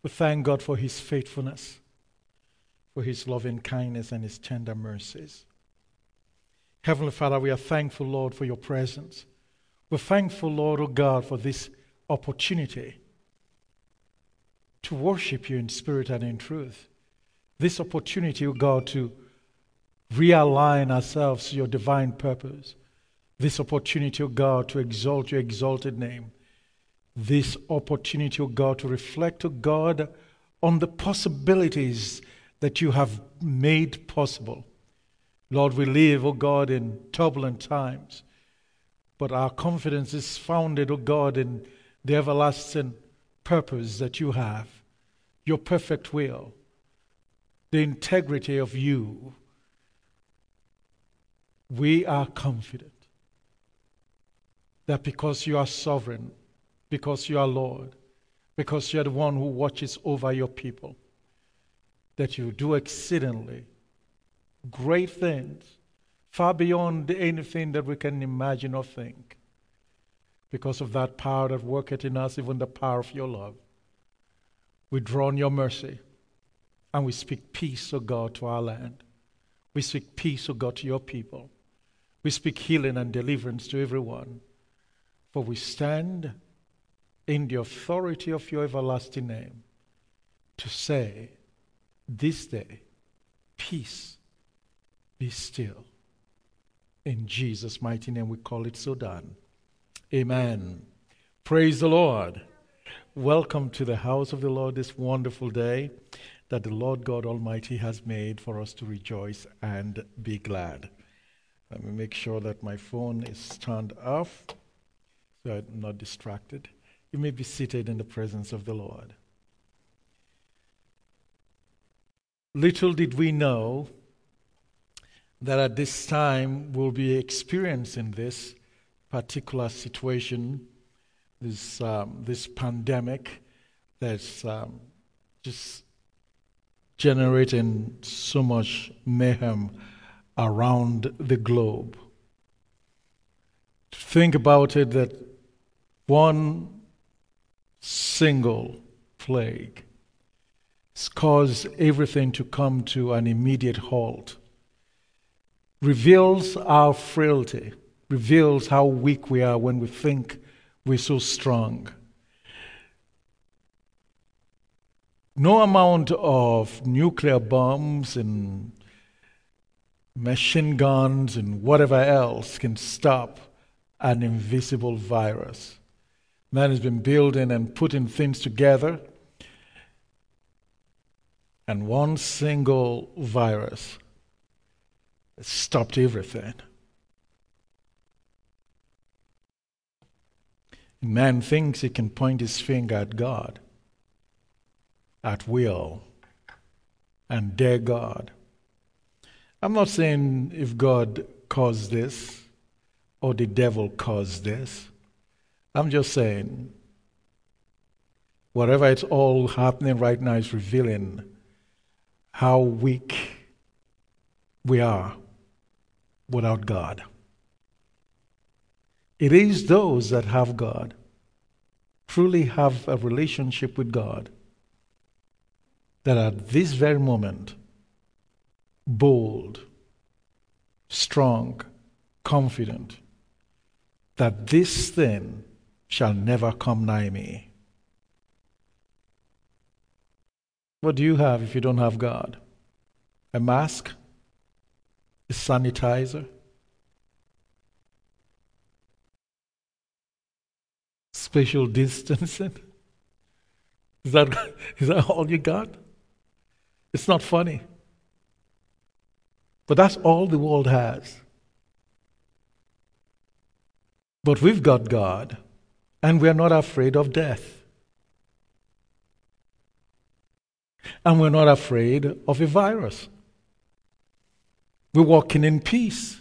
We thank God for his faithfulness, for his loving kindness and his tender mercies. Heavenly Father, we are thankful, Lord, for your presence. We're thankful, Lord, oh God, for this opportunity to worship you in spirit and in truth. This opportunity, oh God, to realign ourselves to your divine purpose. This opportunity, oh God, to exalt your exalted name. This opportunity, oh God, to reflect, oh God, on the possibilities that you have made possible. Lord, we live, oh God, in turbulent times, but our confidence is founded, oh God, in the everlasting purpose that you have, your perfect will, the integrity of you. We are confident that because you are sovereign, because you are Lord, because you are the one who watches over your people, that you do exceedingly great things, far beyond anything that we can imagine or think. Because of that power that worketh in us, even the power of your love, we draw on your mercy, and we speak peace, O God, to our land. We speak peace, O God, to your people. We speak healing and deliverance to everyone. For we stand in the authority of your everlasting name to say, this day, peace, be still. In Jesus' mighty name we call it so done. Amen. Praise the Lord. Welcome to the house of the Lord this wonderful day that the Lord God Almighty has made for us to rejoice and be glad. Let me make sure that my phone is turned off so I'm not distracted. You may be seated in the presence of the Lord. Little did we know that at this time we'll be experiencing this particular situation, this pandemic that's just generating so much mayhem around the globe. Think about it, that one single plague has caused everything to come to an immediate halt. Reveals our frailty, reveals how weak we are when we think we're so strong. No amount of nuclear bombs and machine guns and whatever else can stop an invisible virus. Man has been building and putting things together, and one single virus stopped everything. Man thinks he can point his finger at God at will and dare God. I'm not saying if God caused this or the devil caused this. I'm just saying whatever it's all happening right now is revealing how weak we are without God. It is those that have God, truly have a relationship with God, that at this very moment, bold, strong, confident, that this thing shall never come nigh me. What do you have if you don't have God? A mask? A sanitizer? Spatial distancing? Is that all you got? It's not funny. But that's all the world has. But we've got God, and we're not afraid of death. And we're not afraid of a virus. We're walking in peace.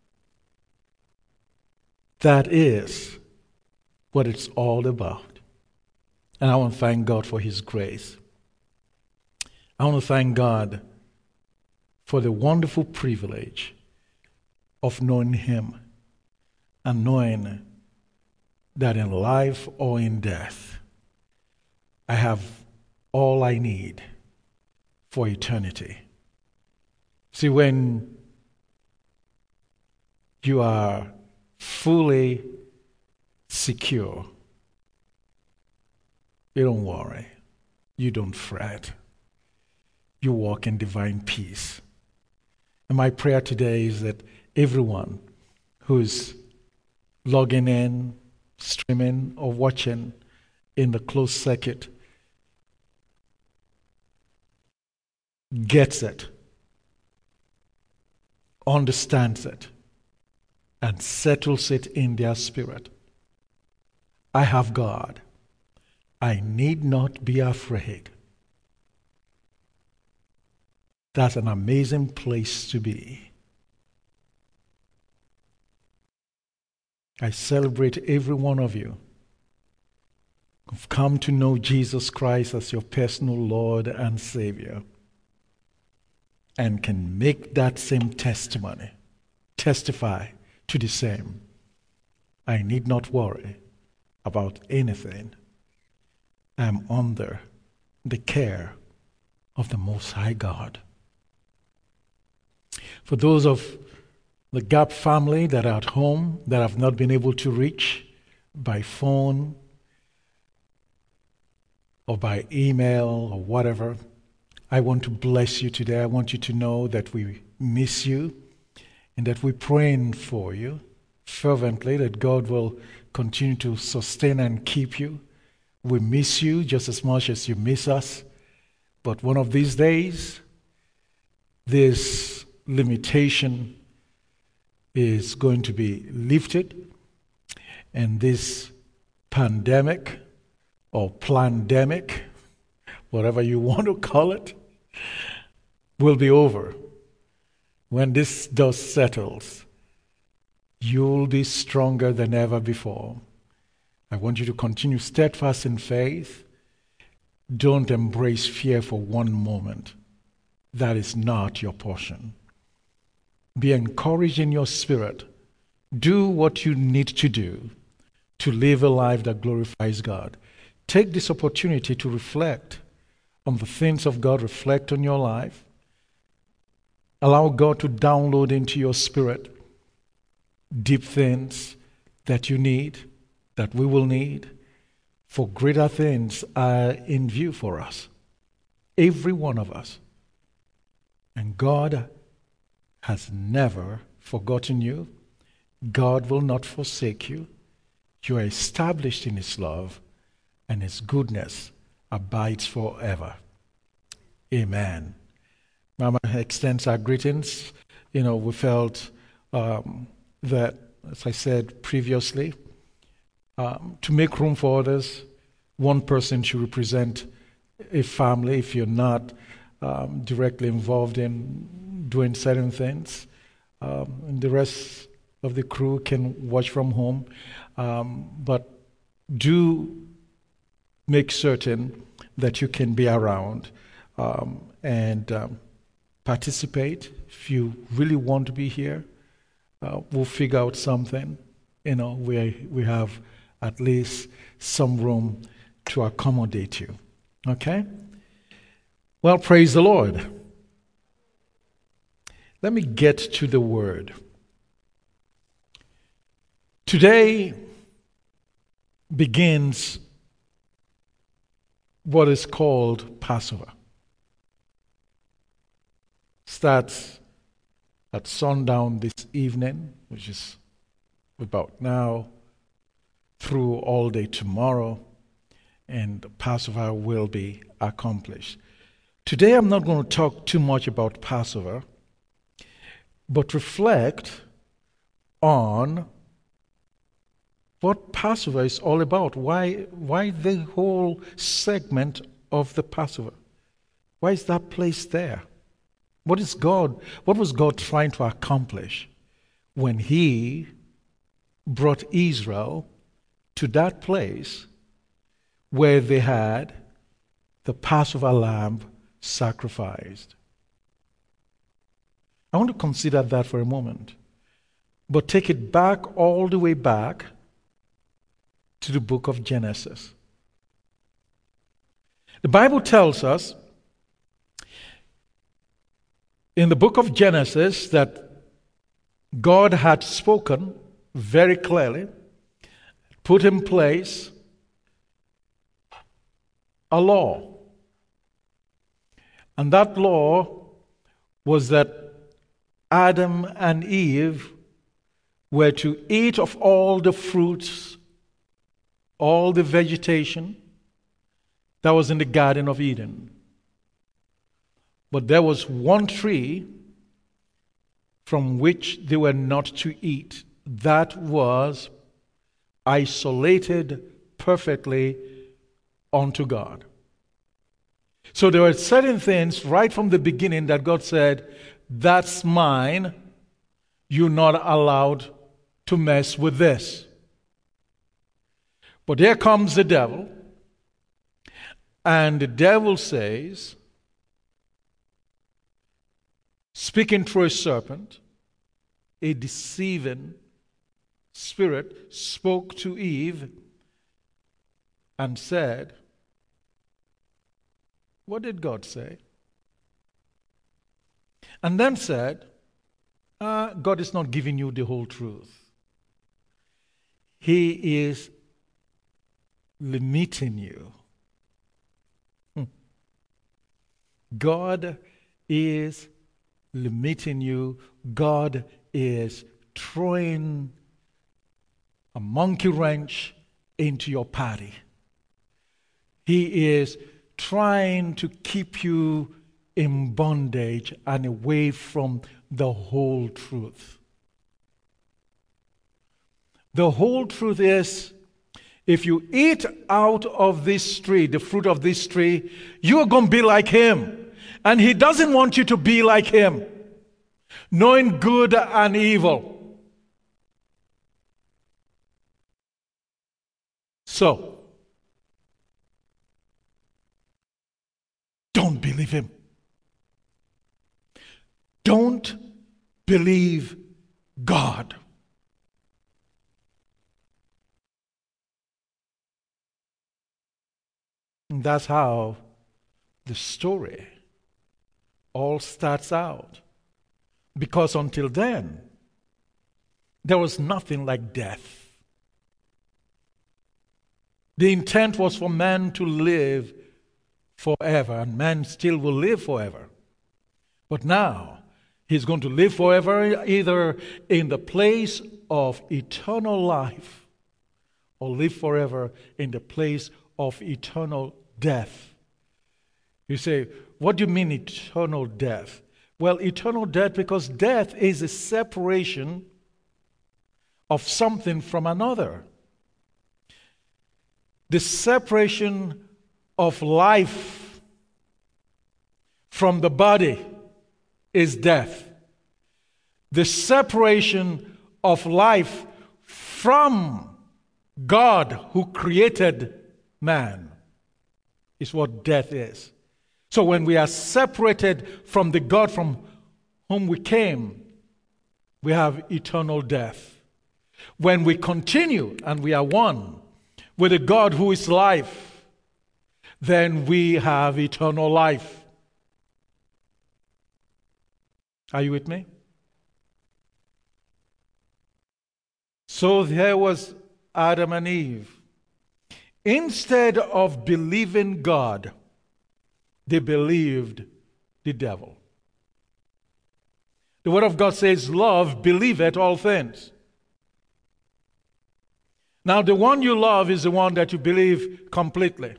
That is what it's all about. And I want to thank God for His grace. I want to thank God for the wonderful privilege of knowing Him and knowing that in life or in death, I have all I need for eternity. See, when you are fully secure, you don't worry, you don't fret, you walk in divine peace. And my prayer today is that everyone who's logging in, streaming, or watching in the closed circuit gets it, understands it, and settles it in their spirit. I have God. I need not be afraid. That's an amazing place to be. I celebrate every one of you who've come to know Jesus Christ as your personal Lord and Savior and can make that same testimony, testify to the same. I need not worry about anything. I'm under the care of the Most High God. For those of the Gap family that are at home that have not been able to reach by phone or by email or whatever, I want to bless you today. I want you to know that we miss you and that we're praying for you fervently, that God will continue to sustain and keep you. We miss you just as much as you miss us. But one of these days, this limitation is going to be lifted, and this pandemic or plandemic, whatever you want to call it, will be over. When this dust settles, you'll be stronger than ever before. I want you to continue steadfast in faith. Don't embrace fear for one moment. That is not your portion. Be encouraged in your spirit. Do what you need to do to live a life that glorifies God. Take this opportunity to reflect on the things of God, reflect on your life. Allow God to download into your spirit deep things that you need, that we will need, for greater things are in view for us, every one of us. And God has never forgotten you. God will not forsake you. You are established in His love, and His goodness abides forever. Amen. Mama extends our greetings. We felt that, as I said previously, to make room for others, one person should represent a family if you're not directly involved in doing certain things. And the rest of the crew can watch from home. But do make certain that you can be around and participate. If you really want to be here, we'll figure out something, where we have at least some room to accommodate you. Okay? Well, praise the Lord. Let me get to the word. Today begins what is called Passover. Starts at sundown this evening, which is about now, through all day tomorrow, and Passover will be accomplished. Today I'm not going to talk too much about Passover, but reflect on what Passover is all about. Why the whole segment of the Passover? Why is that place there? What was God trying to accomplish when He brought Israel to that place where they had the Passover lamb sacrificed? I want to consider that for a moment, but take it back, all the way back to the book of Genesis. The Bible tells us in the book of Genesis that God had spoken very clearly, put in place a law. And that law was that Adam and Eve were to eat of all the fruits, all the vegetation that was in the Garden of Eden. But there was one tree from which they were not to eat. That was isolated perfectly unto God. So there were certain things right from the beginning that God said, that's mine. You're not allowed to mess with this. But here comes the devil. And the devil says, speaking through a serpent, a deceiving spirit spoke to Eve and said, what did God say? And then said, God is not giving you the whole truth. He is limiting you. God is limiting you. God is throwing a monkey wrench into your party. He is trying to keep you in bondage and away from the whole truth. The whole truth is, if you eat out of this tree, the fruit of this tree, you're going to be like him. And he doesn't want you to be like him, knowing good and evil. So, don't believe him. Don't believe God. And that's how the story all starts out. Because until then, there was nothing like death. The intent was for man to live forever, and man still will live forever. But now, he's going to live forever either in the place of eternal life or live forever in the place of eternal death. You say, what do you mean eternal death? Well, eternal death, because death is a separation of something from another. The separation of life from the body is death. The separation of life from God who created man is what death is. So when we are separated from the God from whom we came, we have eternal death. When we continue and we are one with a God who is life, then we have eternal life. Are you with me? So there was Adam and Eve. Instead of believing God, they believed the devil. The Word of God says, love believeth all things. Now, the one you love is the one that you believe completely.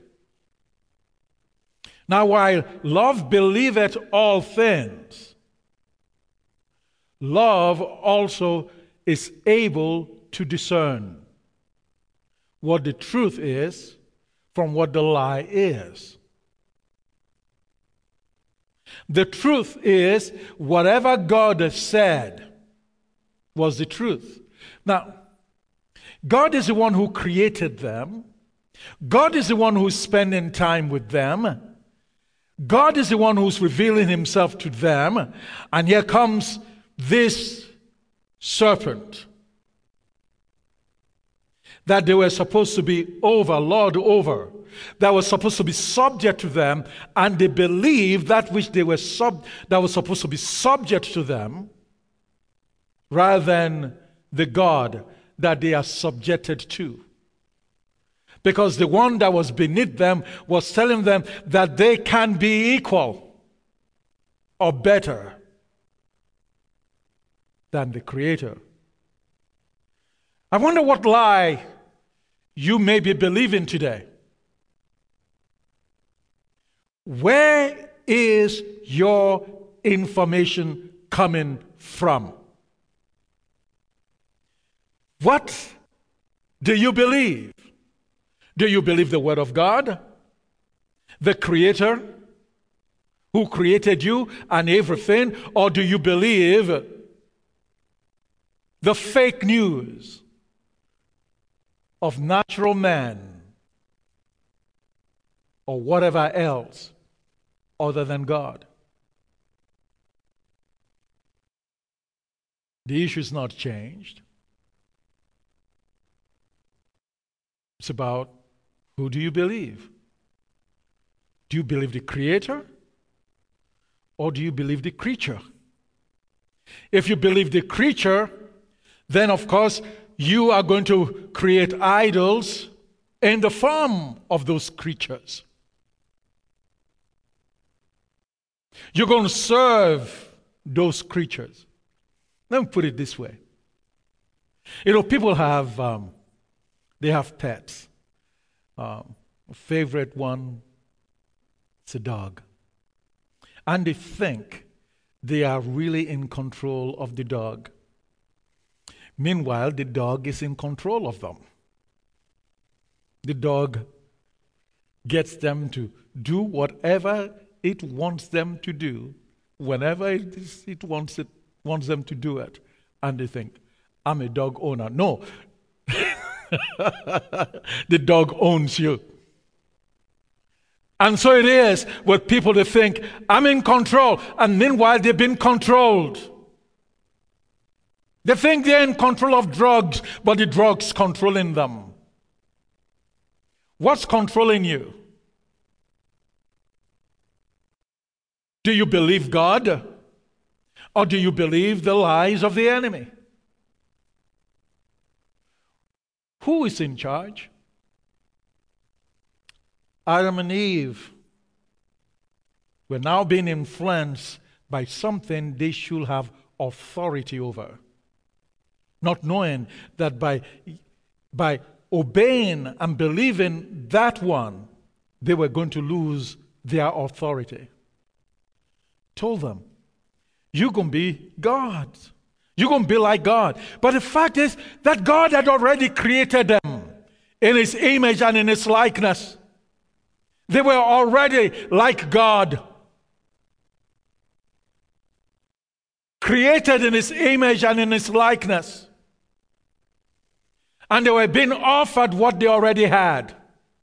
Now, while love believeth all things, love also is able to discern what the truth is from what the lie is. The truth is, whatever God said was the truth. Now, God is the one who created them. God is the one who's spending time with them. God is the one who's revealing himself to them. And here comes this serpent that they were supposed to be lord over. that was supposed to be subject to them, and they believed that which that was supposed to be subject to them, rather than the God that they are subjected to. Because the one that was beneath them was telling them that they can be equal or better than the Creator. I wonder what lie you may be believing today. Where is your information coming from? What do you believe? Do you believe the Word of God, the Creator who created you and everything, or do you believe the fake news of natural man or whatever else other than God? The issue is not changed. It's about, who do you believe? Do you believe the Creator or do you believe the creature? If you believe the creature, then of course you are going to create idols in the form of those creatures. You're going to serve those creatures. Let me put it this way. People have, they have pets. A favorite one is a dog. And they think they are really in control of the dog. Meanwhile, the dog is in control of them. The dog gets them to do whatever it wants them to do, whenever it wants them to do it. And they think, I'm a dog owner. No. The dog owns you. And so it is with people that think, I'm in control, and meanwhile they've been controlled. They think they're in control of drugs, but the drugs controlling them. What's controlling you? Do you believe God? Or do you believe the lies of the enemy? Who is in charge? Adam and Eve were now being influenced by something they should have authority over, not knowing that by obeying and believing that one, they were going to lose their authority. Told them, you're going to be God. You're going to be like God. But the fact is that God had already created them in His image and in His likeness. They were already like God. Created in His image and in His likeness. And they were being offered what they already had.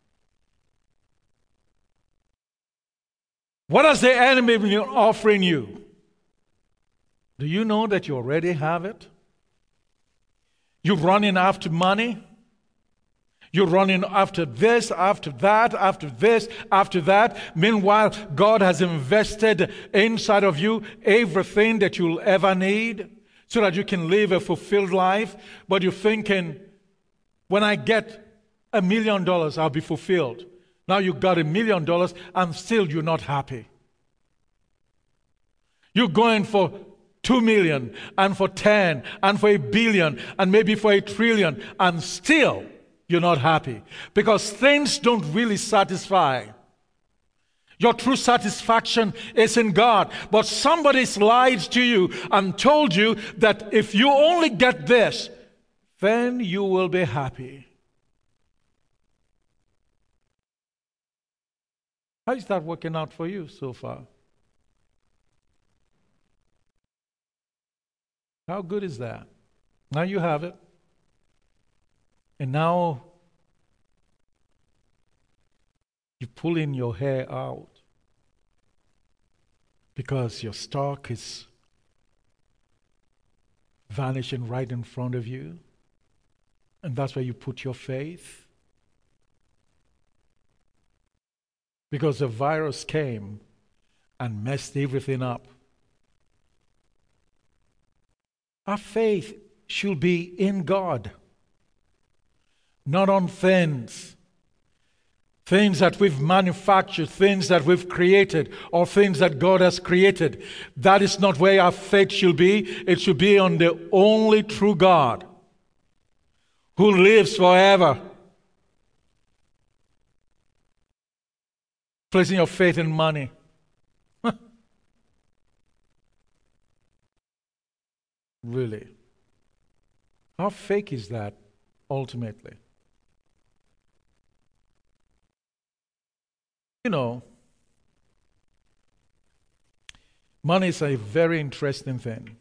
What has the enemy been offering you? Do you know that you already have it? You're running after money. You're running after this, after that, after this, after that. Meanwhile, God has invested inside of you everything that you'll ever need so that you can live a fulfilled life. But you're thinking, when I get $1 million, I'll be fulfilled. Now you got $1 million and still you're not happy. You're going for 2 million and for 10 and for 1 billion and maybe for 1 trillion, and still you're not happy because things don't really satisfy. Your true satisfaction is in God. But somebody's lied to you and told you that if you only get this, then you will be happy. How is that working out for you so far? How good is that? Now you have it. And now you're pulling your hair out because your stock is vanishing right in front of you. And that's where you put your faith. because the virus came and messed everything up. Our faith should be in God, not on things. Things that we've manufactured, things that we've created, or things that God has created. That is not where our faith should be. It should be on the only true God who lives forever. Placing your faith in money. Really? How fake is that ultimately? You know, money is a very interesting thing.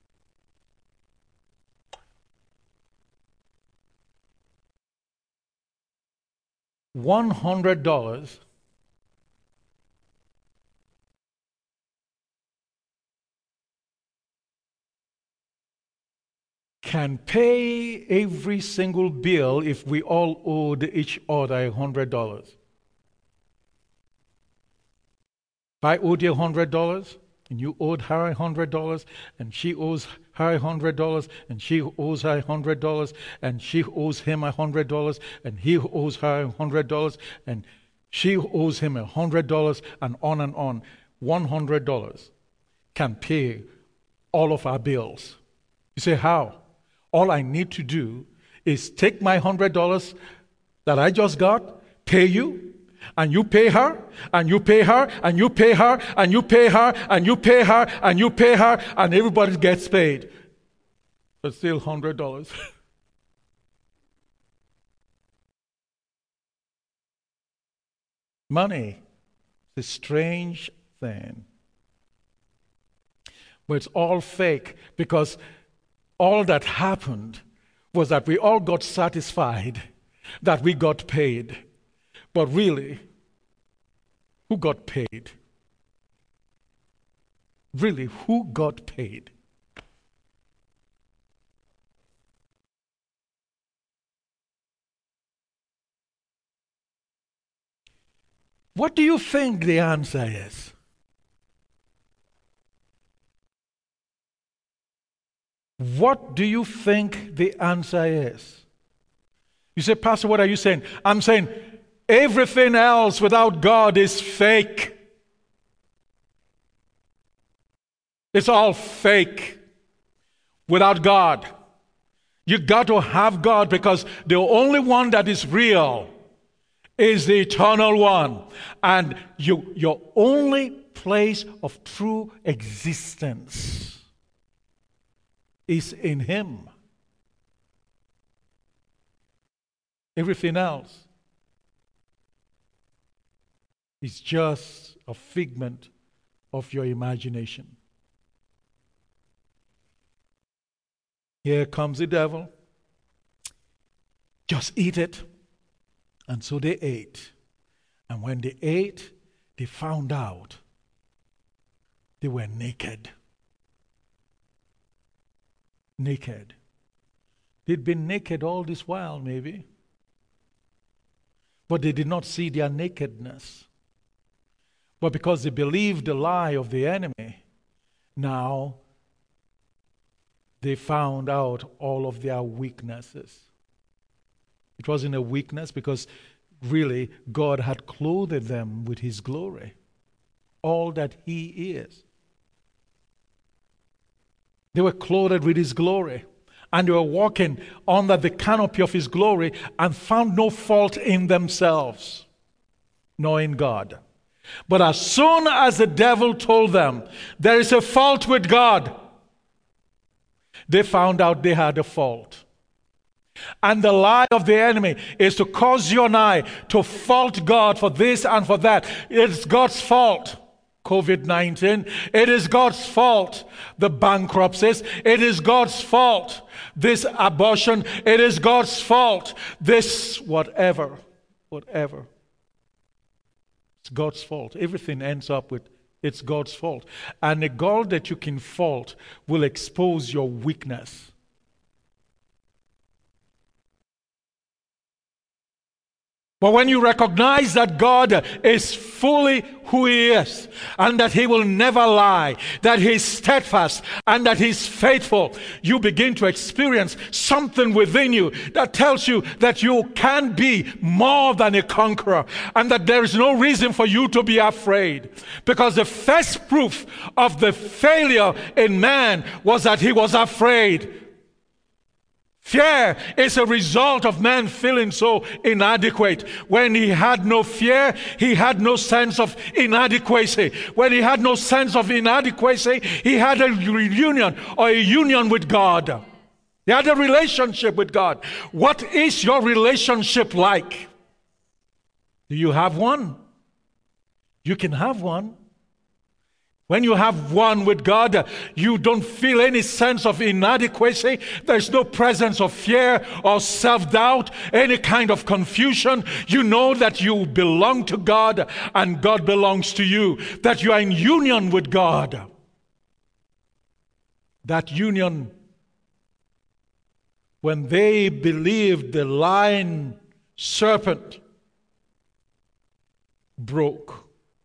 $100 can pay every single bill if we all owed each other $100. If I owed you $100 and you owed her $100 and she owes her $100 and she owes her $100 and she owes him $100 and he owes her $100 and she owes him $100 and on, $100 can pay all of our bills. You say, how? All I need to do is take my $100 that I just got, pay you, and you pay her, and you pay her, and you pay her, and you pay her, and you pay her, and you pay her, and everybody gets paid. But still $100. Money is a strange thing. But it's all fake, because all that happened was that we all got satisfied that we got paid. But really, who got paid? Really, who got paid? What do you think the answer is? What do you think the answer is? You say, Pastor, what are you saying? I'm saying everything else without God is fake. It's all fake without God. You got to have God, because the only one that is real is the eternal one. And your only place of true existence is in Him. Everything else is just a figment of your imagination. Here comes the devil. Just eat it. And so they ate. And when they ate, they found out they were naked. Naked. They'd been naked all this while, maybe. But they did not see their nakedness. But because they believed the lie of the enemy, now they found out all of their weaknesses. It wasn't a weakness, because really God had clothed them with His glory. All that He is. They were clothed with His glory. And they were walking under the canopy of His glory and found no fault in themselves, nor in God. But as soon as the devil told them there is a fault with God, they found out they had a fault. And the lie of the enemy is to cause you and I to fault God for this and for that. It's God's fault. COVID-19, it is God's fault. The bankruptcies, it is God's fault. This abortion, it is God's fault. This whatever. It's God's fault. Everything ends up with it's God's fault. And a God that you can fault will expose your weakness. But when you recognize that God is fully who He is, and that He will never lie, that He's steadfast, and that He's faithful, you begin to experience something within you that tells you that you can be more than a conqueror, and that there is no reason for you to be afraid. Because the first proof of the failure in man was that he was afraid. Fear is a result of man feeling so inadequate. When he had no fear, he had no sense of inadequacy. When he had no sense of inadequacy, he had a reunion or a union with God. He had a relationship with God. What is your relationship like? Do you have one? You can have one. When you have one with God, you don't feel any sense of inadequacy. There's no presence of fear or self-doubt, any kind of confusion. You know that you belong to God and God belongs to you, that you are in union with God. That union, when they believed the lying serpent broke.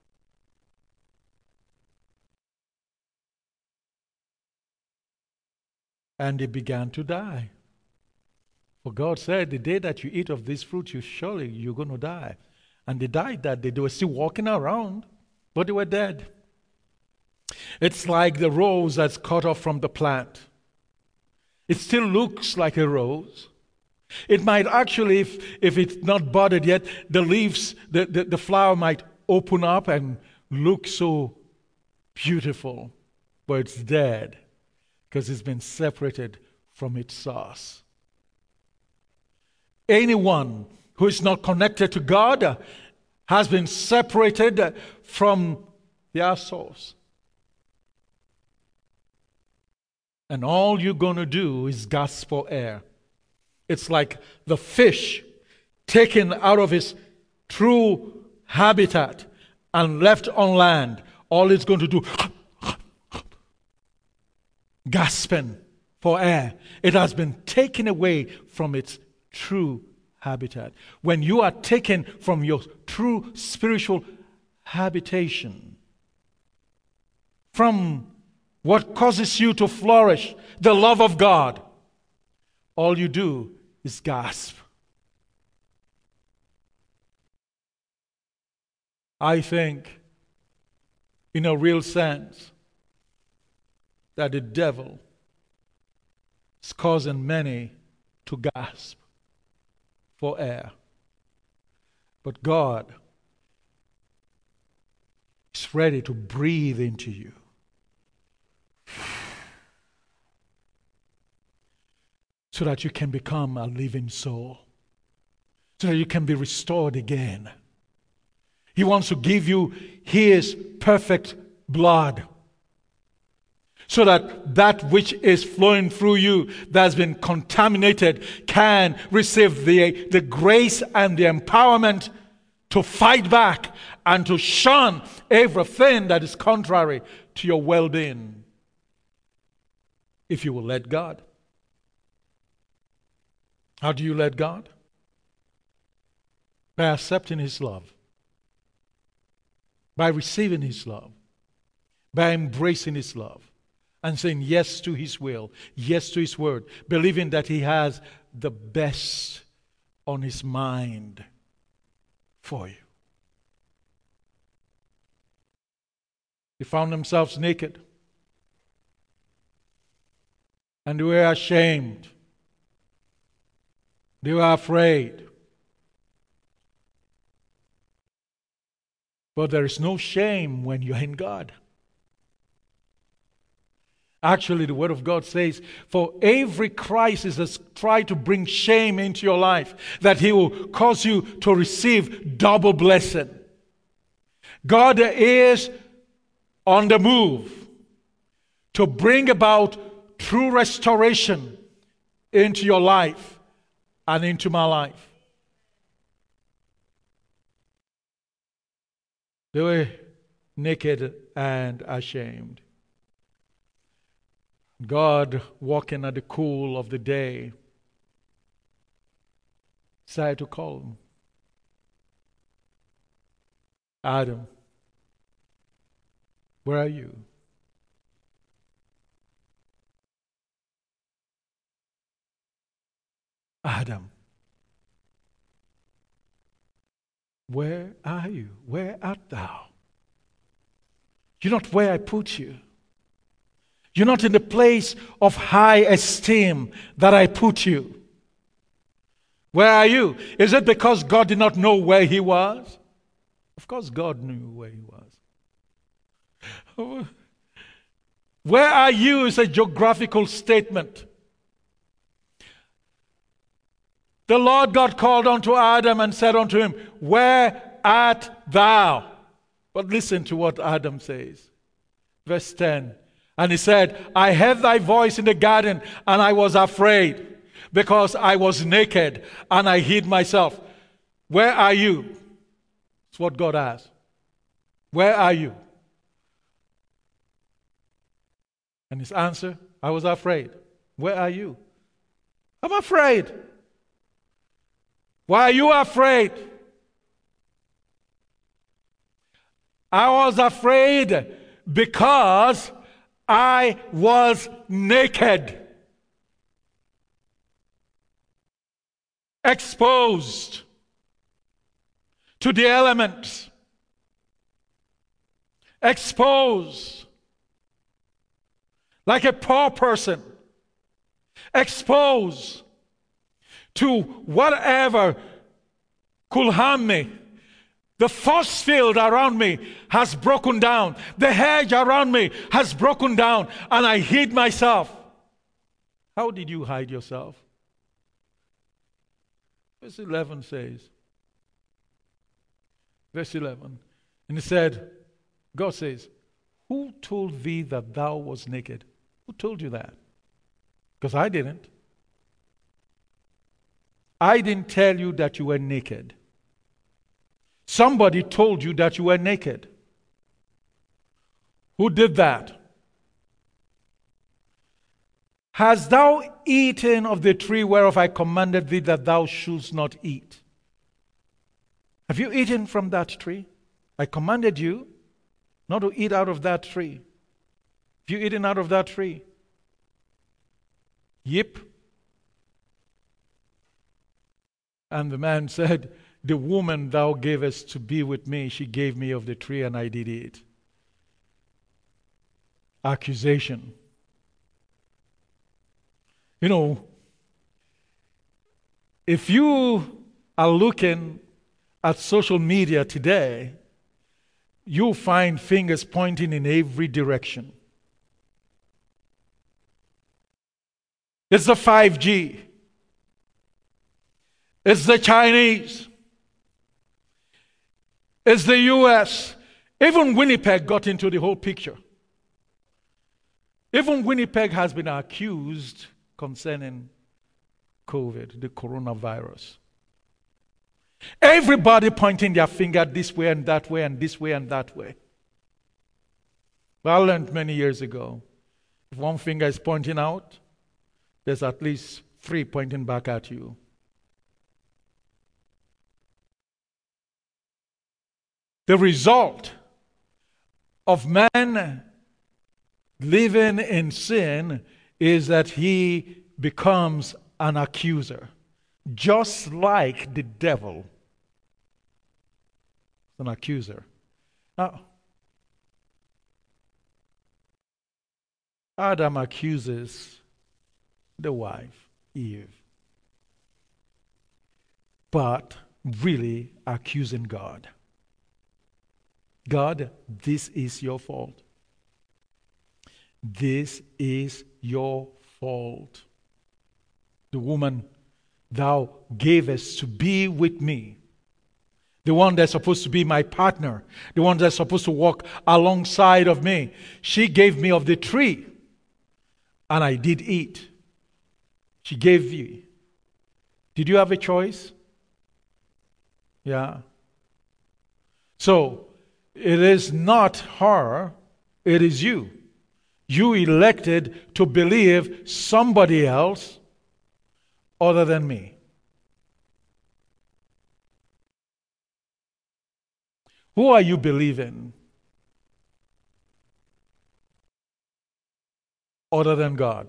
And they began to die. For God said, the day that you eat of this fruit, you're going to die. And they died that day. They were still walking around, but they were dead. It's like the rose that's cut off from the plant. It still looks like a rose. It might actually, if it's not budded yet, the leaves, the flower might open up and look so beautiful, but it's dead. Because it's been separated from its source. Anyone who is not connected to God has been separated from their source. And all you're going to do is gasp for air. It's like the fish taken out of his true habitat and left on land. All it's going to do, gasping for air. It has been taken away from its true habitat. When you are taken from your true spiritual habitation, from what causes you to flourish, the love of God, all you do is gasp. I think, in a real sense, that the devil is causing many to gasp for air. But God is ready to breathe into you. So that you can become a living soul. So that you can be restored again. He wants to give you His perfect blood. So that which is flowing through you that has been contaminated can receive the grace and the empowerment to fight back and to shun everything that is contrary to your well-being. If you will let God. How do you let God? By accepting His love. By receiving His love. By embracing His love. And saying yes to His will, yes to His word, believing that He has the best on His mind for you. They found themselves naked. And they were ashamed. They were afraid. But there is no shame when you're in God. Actually, the Word of God says, for every crisis that's tried to bring shame into your life, that He will cause you to receive double blessing. God is on the move to bring about true restoration into your life and into my life. They were naked and ashamed. God, walking at the cool of the day, decided to call them. Adam, where are you? Adam, where are you? Where art thou? You're not where I put you. You're not in the place of high esteem that I put you. Where are you? Is it because God did not know where he was? Of course, God knew where he was. Where are you is a geographical statement. The Lord God called unto Adam and said unto him, where art thou? But listen to what Adam says. Verse 10. And he said, I heard thy voice in the garden, and I was afraid, because I was naked, and I hid myself. Where are you? That's what God asked. Where are you? And his answer, I was afraid. Where are you? I'm afraid. Why are you afraid? I was afraid because I was naked, exposed to the elements, exposed like a poor person, exposed to whatever could harm me. The force field around me has broken down. The hedge around me has broken down, and I hid myself. How did you hide yourself? Verse 11 says, verse 11, and it said, God says, who told thee that thou was naked? Who told you that? Because I didn't. I didn't tell you that you were naked. Somebody told you that you were naked. Who did that? Hast thou eaten of the tree whereof I commanded thee that thou shouldst not eat? Have you eaten from that tree? I commanded you not to eat out of that tree. Have you eaten out of that tree? Yep. And the man said, the woman thou gavest to be with me, she gave me of the tree and I did eat. Accusation. You know, if you are looking at social media today, you'll find fingers pointing in every direction. It's the 5G. It's the Chinese. It's the US. Even Winnipeg got into the whole picture. Even Winnipeg has been accused concerning COVID, the coronavirus. Everybody pointing their finger this way and that way and this way and that way. Well, I learned many years ago, if one finger is pointing out, there's at least 3 pointing back at you. The result of man living in sin is that he becomes an accuser, just like the devil, an accuser. Now, Adam accuses the wife, Eve, but really accusing God. God, this is your fault. This is your fault. The woman thou gavest to be with me, the one that's supposed to be my partner, the one that's supposed to walk alongside of me, she gave me of the tree, and I did eat. She gave you. Did you have a choice? Yeah. So, it is not her, it is you. You elected to believe somebody else other than me. Who are you believing other than God?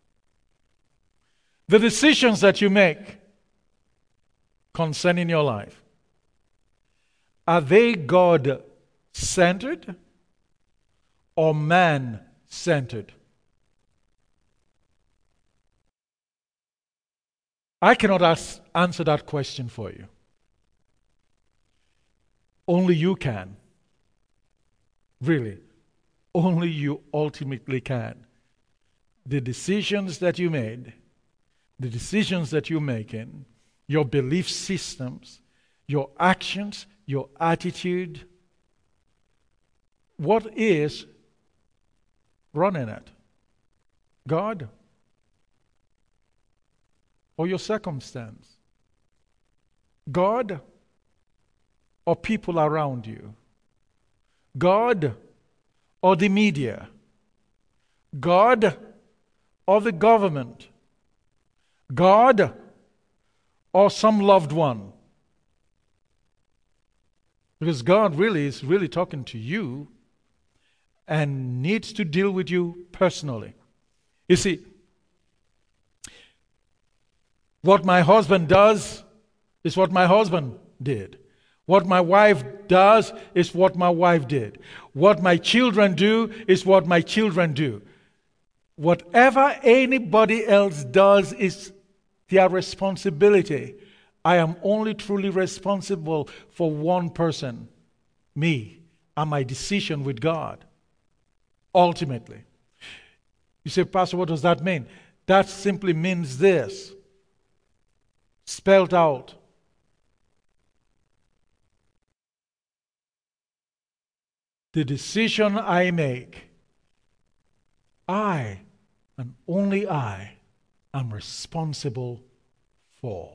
The decisions that you make concerning your life, are they God-centered or man-centered? I cannot answer that question for you. Only you can. Really. Only you ultimately can. The decisions that you made, the decisions that you're making, your belief systems, your actions, your attitude, what is running it? God or your circumstance? God or people around you? God or the media? God or the government? God or some loved one? Because God really is really talking to you and needs to deal with you personally. You see, what my husband does is what my husband did. What my wife does is what my wife did. What my children do is what my children do. Whatever anybody else does is their responsibility. I am only truly responsible for one person, me, and my decision with God, ultimately. You say, Pastor, what does that mean? That simply means this, spelled out. The decision I make, I, and only I, am responsible for.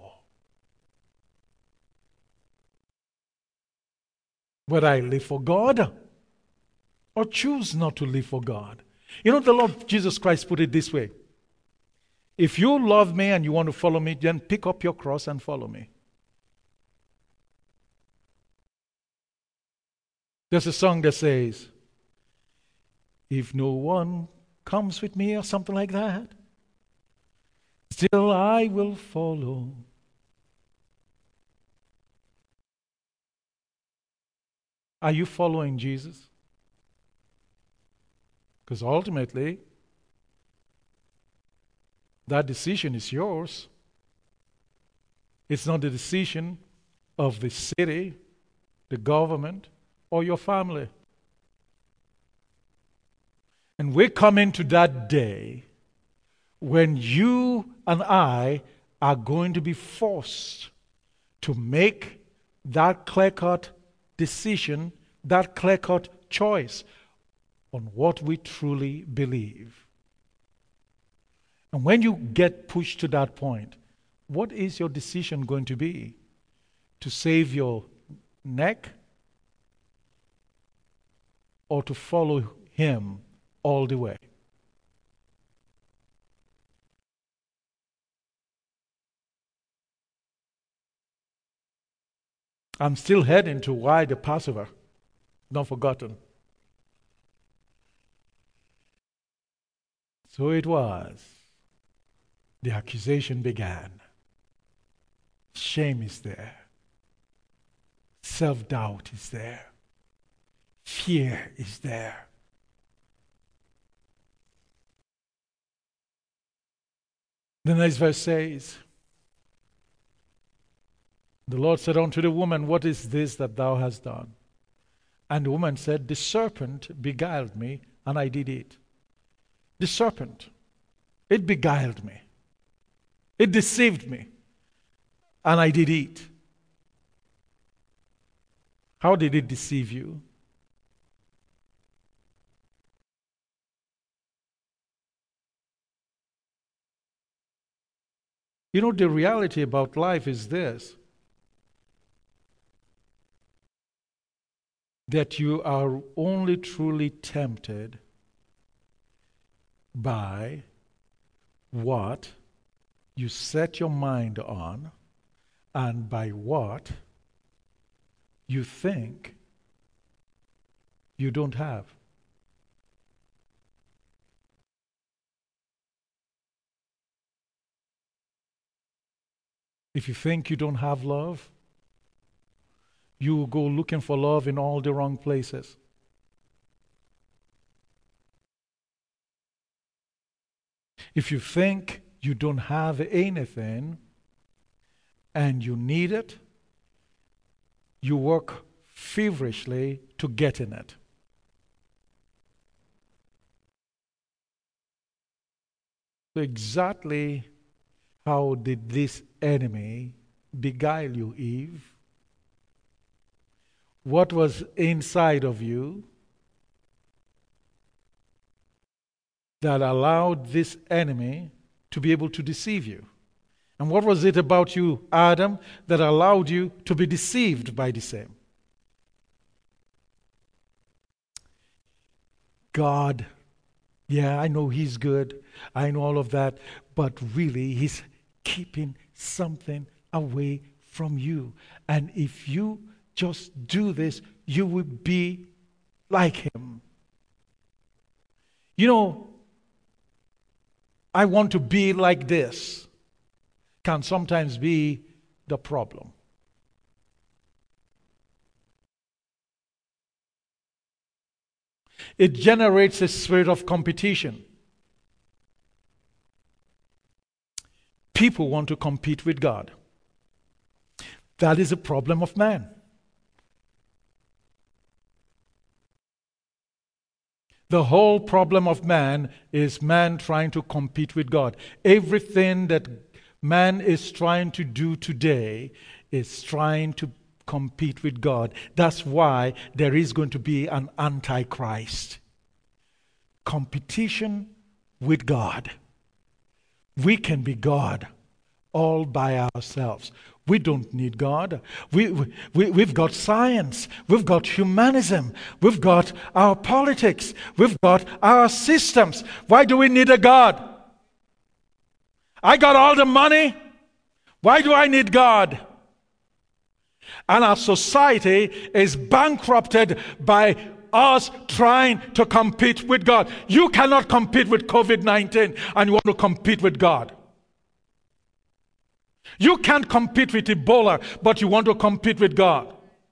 Whether I live for God or choose not to live for God. You know, the Lord Jesus Christ put it this way. If you love me and you want to follow me, then pick up your cross and follow me. There's a song that says, if no one comes with me or something like that, still I will follow. Are you following Jesus? Because ultimately, that decision is yours. It's not the decision of the city, the government, or your family. And we're coming to that day when you and I are going to be forced to make that clear-cut decision, that clear-cut choice on what we truly believe. And when you get pushed to that point, what is your decision going to be? To save your neck or to follow Him all the way? I'm still heading to why the Passover. Not forgotten. So it was. The accusation began. Shame is there. Self-doubt is there. Fear is there. The next verse says, the Lord said unto the woman, what is this that thou hast done? And the woman said, the serpent beguiled me, and I did eat. The serpent, it beguiled me. It deceived me, and I did eat. How did it deceive you? You know, the reality about life is this, that you are only truly tempted by what you set your mind on and by what you think you don't have. If you think you don't have love, you will go looking for love in all the wrong places. If you think you don't have anything and you need it, you work feverishly to get in it. So exactly how did this enemy beguile you, Eve? What was inside of you that allowed this enemy to be able to deceive you? And what was it about you, Adam, that allowed you to be deceived by the same? God, yeah, I know He's good. I know all of that. But really, He's keeping something away from you. And if you just do this, you will be like Him. You know, I want to be like this can sometimes be the problem. It generates a spirit of competition. People want to compete with God. That is a problem of man. The whole problem of man is man trying to compete with God. Everything that man is trying to do today is trying to compete with God. That's why there is going to be an antichrist. Competition with God. We can be God all by ourselves. We don't need God. We've got science. We've got humanism. We've got our politics. We've got our systems. Why do we need a God? I got all the money. Why do I need God? And our society is bankrupted by us trying to compete with God. You cannot compete with COVID-19 and you want to compete with God. You can't compete with Ebola, but you want to compete with God.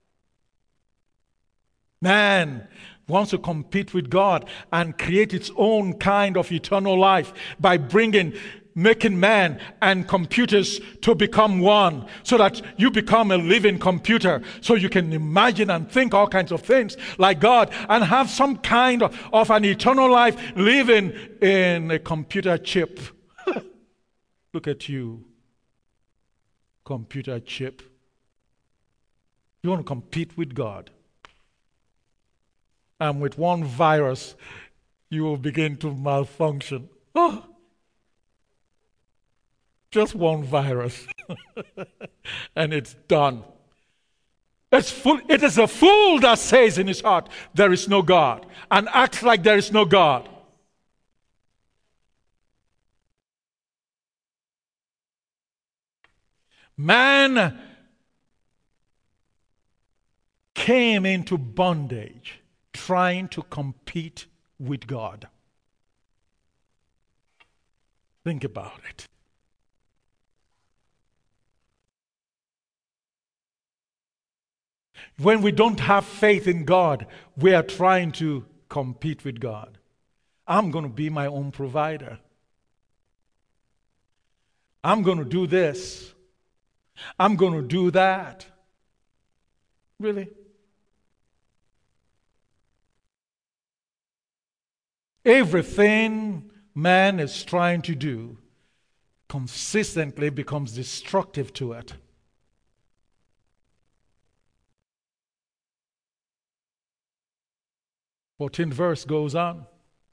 Man wants to compete with God and create its own kind of eternal life by making man and computers to become one, so that you become a living computer, so you can imagine and think all kinds of things like God and have some kind of an eternal life living in a computer chip. Look at you, computer chip. You want to compete with God. And with one virus, you will begin to malfunction. Oh. Just one virus. And it's done. It is a fool that says in his heart, there is no God, and acts like there is no God. Man came into bondage trying to compete with God. Think about it. When we don't have faith in God, we are trying to compete with God. I'm going to be my own provider. I'm going to do this. I'm going to do that. Really? Everything man is trying to do consistently becomes destructive to it. 14th verse goes on.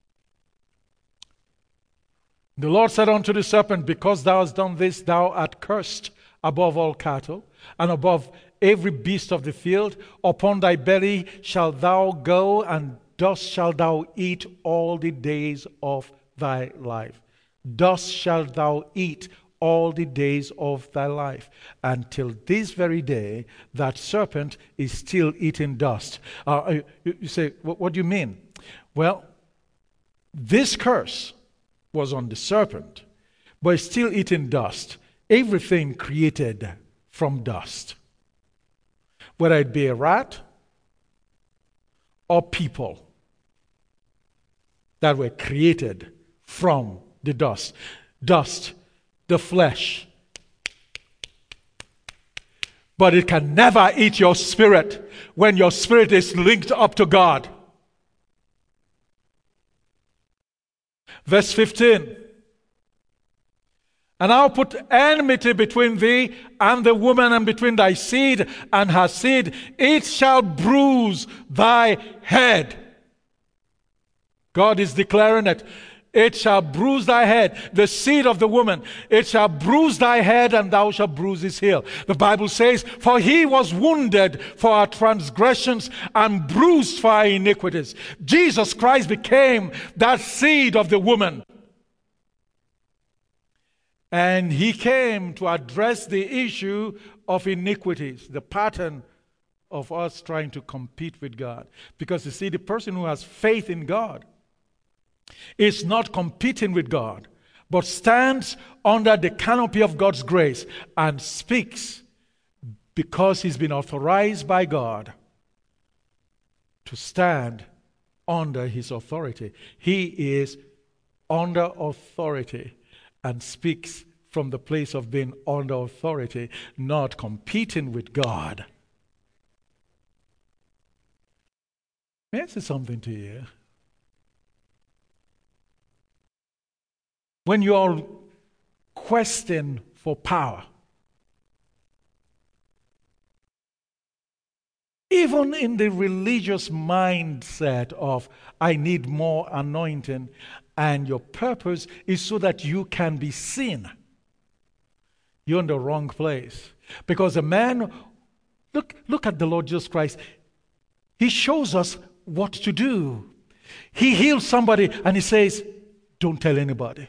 The Lord said unto the serpent, because thou hast done this, thou art cursed above all cattle, and above every beast of the field. Upon thy belly shalt thou go, and dust shalt thou eat all the days of thy life. Dust shalt thou eat all the days of thy life. Until this very day, that serpent is still eating dust. You say, what do you mean? Well, this curse was on the serpent, but it's still eating dust. Everything created from dust, whether it be a rat or people that were created from the dust. Dust, the flesh. But it can never eat your spirit when your spirit is linked up to God. Verse 15. And I'll put enmity between thee and the woman, and between thy seed and her seed. It shall bruise thy head. God is declaring it. It shall bruise thy head, the seed of the woman. It shall bruise thy head, and thou shalt bruise his heel. The Bible says, for he was wounded for our transgressions and bruised for our iniquities. Jesus Christ became that seed of the woman. And he came to address the issue of iniquities, the pattern of us trying to compete with God. Because you see, the person who has faith in God is not competing with God, but stands under the canopy of God's grace and speaks because he's been authorized by God to stand under his authority. He is under authority and speaks from the place of being under authority, not competing with God. May I say something to you? When you are questing for power, even in the religious mindset of, I need more anointing, and your purpose is so that you can be seen, you're in the wrong place. Because a man, look at the Lord Jesus Christ. He shows us what to do. He heals somebody and he says, don't tell anybody.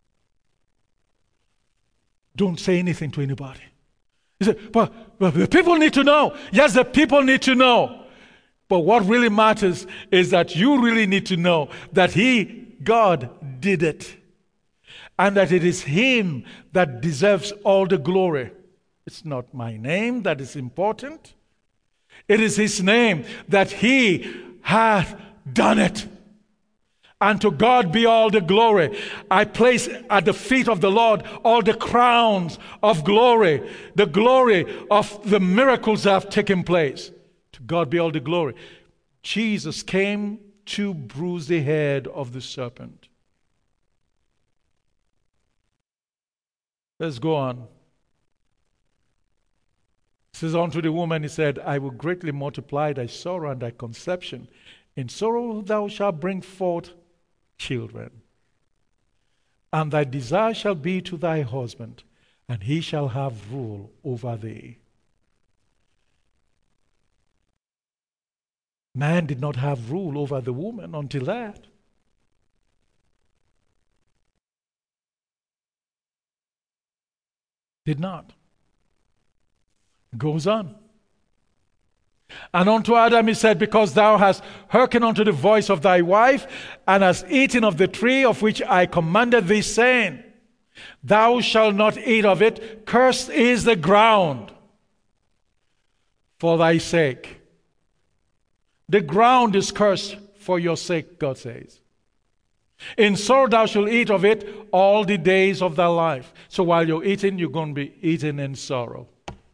Don't say anything to anybody. He said, but the people need to know. Yes, the people need to know. But what really matters is that you really need to know that God did it. And that it is him that deserves all the glory. It's not my name that is important. It is his name that he hath done it. And to God be all the glory. I place at the feet of the Lord all the crowns of glory, the glory of the miracles that have taken place. To God be all the glory. Jesus came to bruise the head of the serpent. Let's go on. It says, unto the woman he said, I will greatly multiply thy sorrow and thy conception. In sorrow thou shalt bring forth children. And thy desire shall be to thy husband, and he shall have rule over thee. Man did not have rule over the woman until that. Did not. Goes on. And unto Adam he said, because thou hast hearkened unto the voice of thy wife, and hast eaten of the tree of which I commanded thee, saying, thou shalt not eat of it, cursed is the ground for thy sake. The ground is cursed for your sake, God says. In sorrow thou shalt eat of it all the days of thy life. So while you're eating, you're going to be eating in sorrow.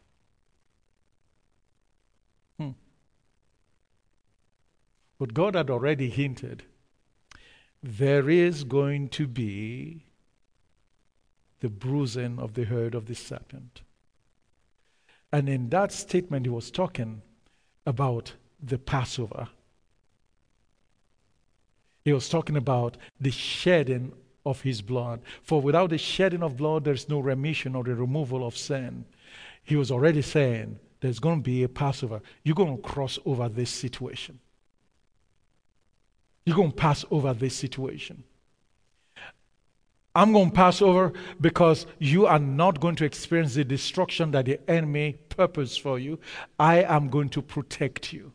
But God had already hinted, there is going to be the bruising of the head of the serpent. And in that statement, he was talking about the Passover. He was talking about the shedding of his blood. For without the shedding of blood, there's no remission or the removal of sin. He was already saying, there's going to be a Passover. You're going to cross over this situation. You're going to pass over this situation. I'm going to pass over because you are not going to experience the destruction that the enemy purposed for you. I am going to protect you.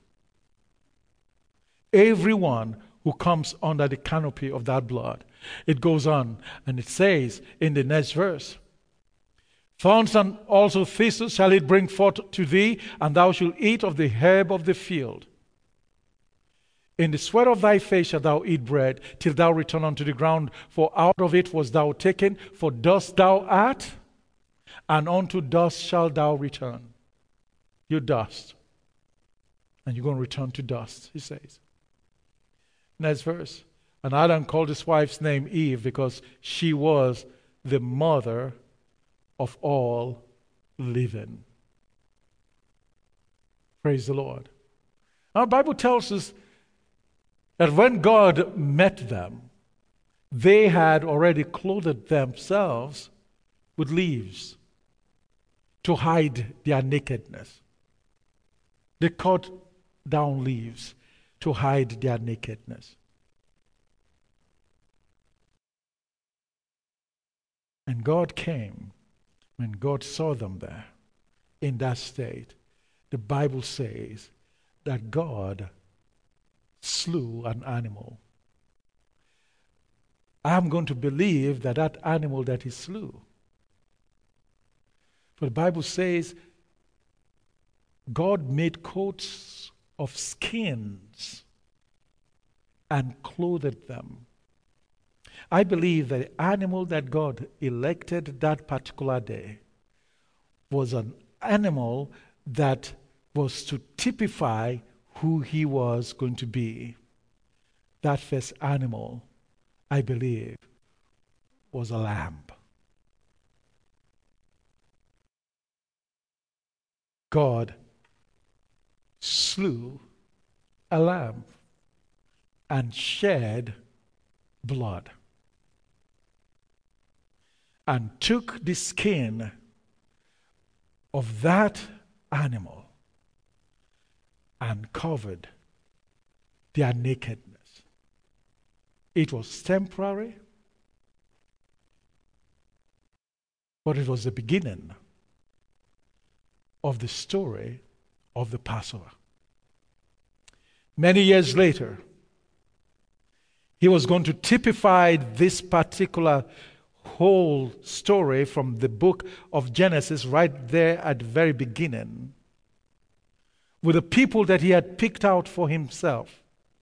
Everyone who comes under the canopy of that blood. It goes on and it says in the next verse, thorns and also thistles shall it bring forth to thee, and thou shalt eat of the herb of the field. In the sweat of thy face shalt thou eat bread, till thou return unto the ground, for out of it was thou taken, for dust thou art, and unto dust shalt thou return. You're dust, and you're going to return to dust, he says. Next verse. And Adam called his wife's name Eve because she was the mother of all living. Praise the Lord. Our Bible tells us that when God met them, they had already clothed themselves with leaves to hide their nakedness. They cut down leaves to hide their nakedness. And God came when God saw them there in that state. The Bible says that God slew an animal. I am going to believe that that animal that he slew. For the Bible says God made coats of skins and clothed them. I believe that the animal that God elected that particular day was an animal that was to typify who he was going to be. That first animal, I believe, was a lamb. God slew a lamb and shed blood and took the skin of that animal and covered their nakedness. It was temporary, but it was the beginning of the story of the Passover. Many years later, he was going to typify this particular whole story from the book of Genesis right there at the very beginning with the people that he had picked out for himself.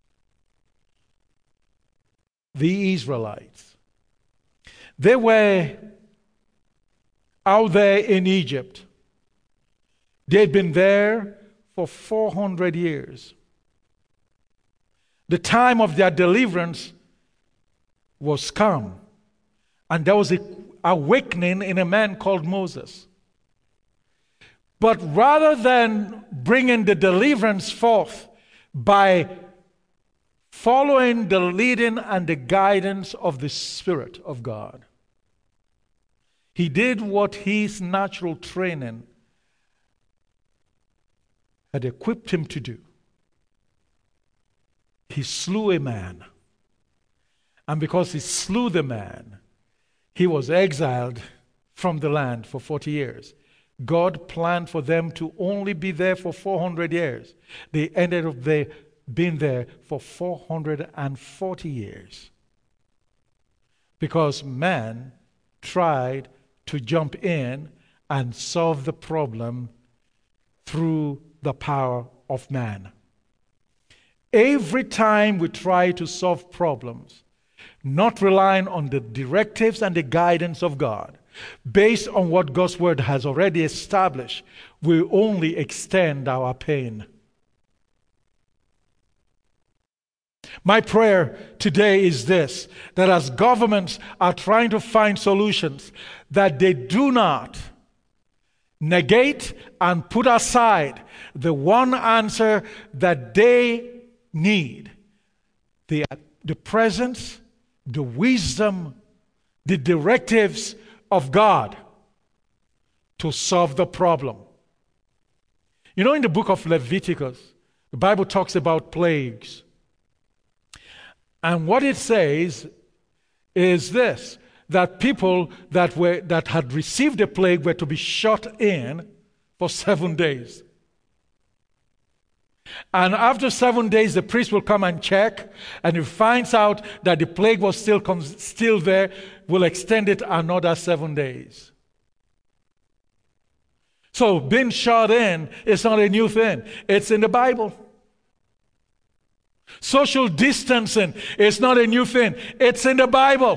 The Israelites. They were out there in Egypt. They'd been there for 400 years. The time of their deliverance was come. And there was an awakening in a man called Moses. But rather than bringing the deliverance forth by following the leading and the guidance of the Spirit of God, he did what his natural training had equipped him to do. He slew a man. And because he slew the man, he was exiled from the land for 40 years. God planned for them to only be there for 400 years. They ended up being there for 440 years. Because man tried to jump in and solve the problem through the power of man. Every time we try to solve problems, not relying on the directives and the guidance of God, based on what God's word has already established, we only extend our pain. My prayer today is this, that as governments are trying to find solutions, that they do not negate and put aside the one answer that they need, the presence, the wisdom, the directives of God to solve the problem. You know, in the book of Leviticus, the Bible talks about plagues. And what it says is this, that people that had received the plague were to be shut in for 7 days. And after 7 days, the priest will come and check, and if he finds out that the plague was still there, will extend it another 7 days. So being shut in is not a new thing. It's in the Bible. Social distancing is not a new thing. It's in the Bible.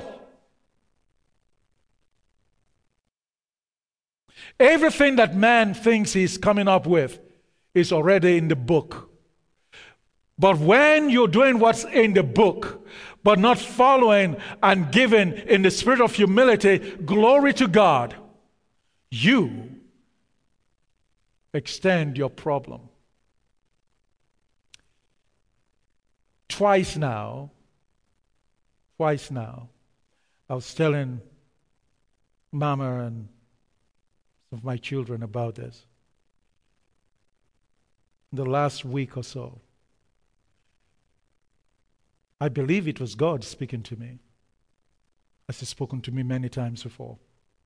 Everything that man thinks he's coming up with is already in the book. But when you're doing what's in the book, but not following and giving in the spirit of humility, glory to God, you extend your problem. Twice now, I was telling Mama and some of my children about this. In the last week or so, I believe it was God speaking to me, as He's spoken to me many times before.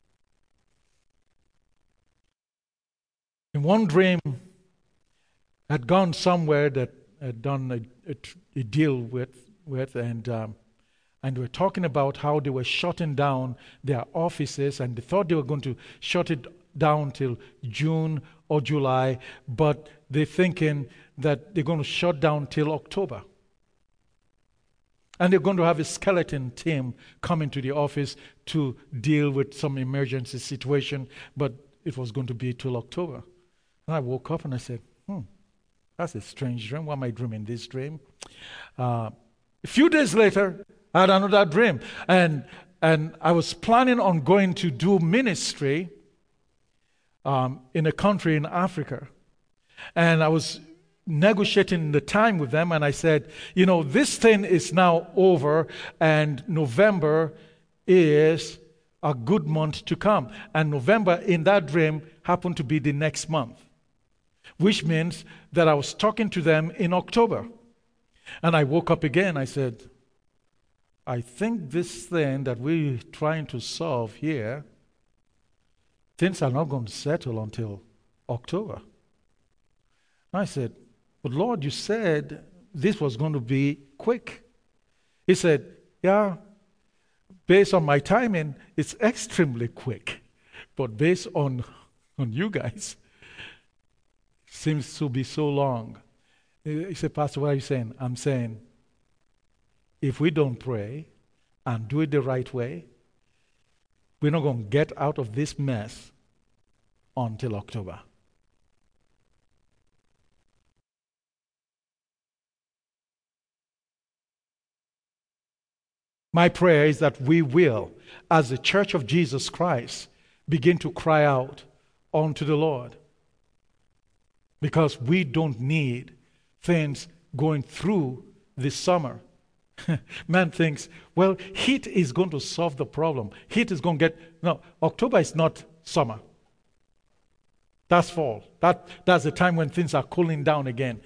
In one dream, I'd gone somewhere that I'd done a deal with and we're talking about how they were shutting down their offices, and they thought they were going to shut it down till June or July, but they're thinking that they're going to shut down till October. And they're going to have a skeleton team coming to the office to deal with some emergency situation, but it was going to be till October. And I woke up and I said, that's a strange dream. Why am I dreaming this dream? A few days later, I had another dream. And I was planning on going to do ministry in a country in Africa. And I was negotiating the time with them, and I said, this thing is now over, and November is a good month to come. And November in that dream happened to be the next month, which means that I was talking to them in October. And I woke up again. I said, I think this thing that we're trying to solve here, things are not going to settle until October. I said, but Lord, you said this was going to be quick. He said, yeah, based on my timing, it's extremely quick. But based on you guys, it seems to be so long. He said, Pastor, what are you saying? I'm saying, if we don't pray and do it the right way, we're not going to get out of this mess until October. My prayer is that we will, as the Church of Jesus Christ, begin to cry out unto the Lord. Because we don't need things going through this summer. Man thinks, well, heat is going to solve the problem. Heat is going to no, October is not summer. That's fall. That's the time when things are cooling down again.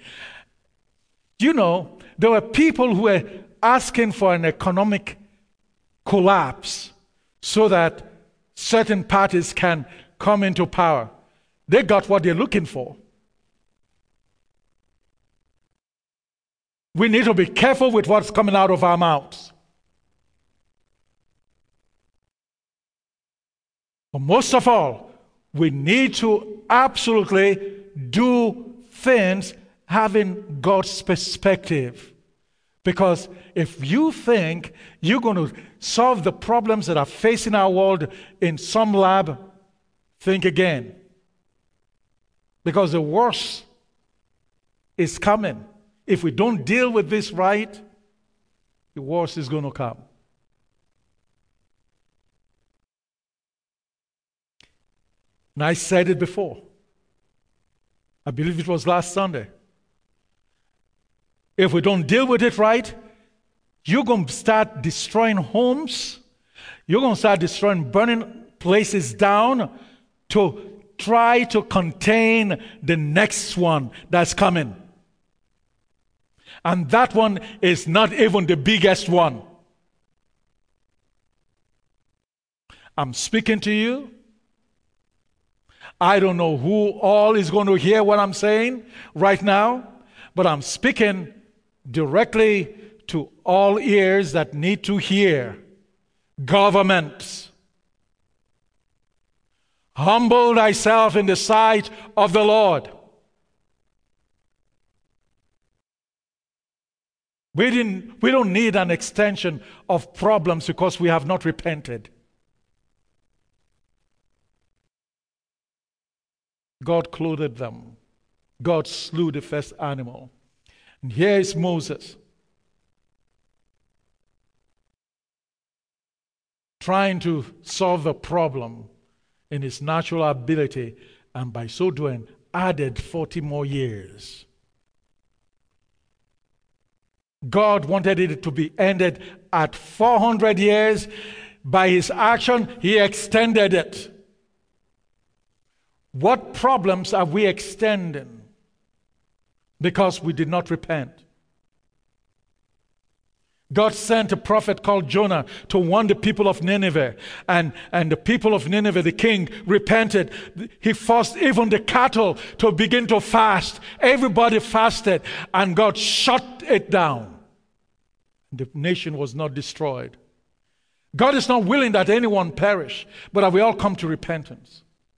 There were people who were asking for an economic collapse so that certain parties can come into power. They got what they're looking for. We need to be careful with what's coming out of our mouths. But most of all, we need to absolutely do things having God's perspective. Because if you think you're going to solve the problems that are facing our world in some lab, think again. Because the worst is coming. If we don't deal with this right, the worst is going to come. And I said it before. I believe it was last Sunday. If we don't deal with it right, you're going to start destroying homes. You're going to start destroying, burning places down to try to contain the next one that's coming. And that one is not even the biggest one. I'm speaking to you. I don't know who all is going to hear what I'm saying right now, but I'm speaking directly to all ears that need to hear. Governments, humble thyself in the sight of the Lord. We don't need an extension of problems because we have not repented. God clothed them. God slew the first animal. And here is Moses trying to solve a problem in his natural ability, and by so doing, added 40 more years. God wanted it to be ended at 400 years. By his action, he extended it. What problems are we extending because we did not repent? God sent a prophet called Jonah to warn the people of Nineveh. And the people of Nineveh, the king, repented. He forced even the cattle to begin to fast. Everybody fasted, and God shut it down. The nation was not destroyed. God is not willing that anyone perish, but that we all come to repentance.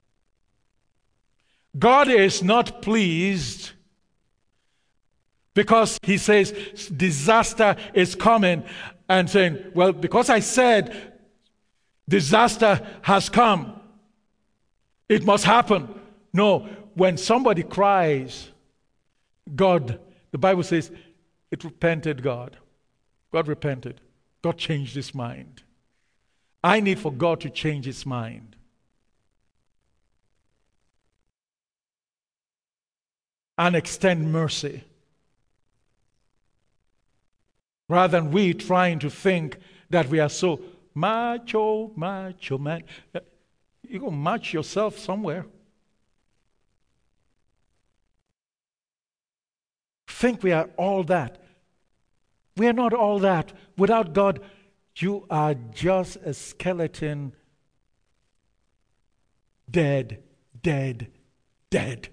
God is not pleased because he says disaster is coming and saying, well, because I said disaster has come, it must happen. No, when somebody cries, God, the Bible says, it repented God. God repented. God changed his mind. I need for God to change his mind. And extend mercy. Rather than we trying to think that we are so macho man. You're going to match yourself somewhere. Think we are all that. We are not all that. Without God, you are just a skeleton. Dead, dead, dead.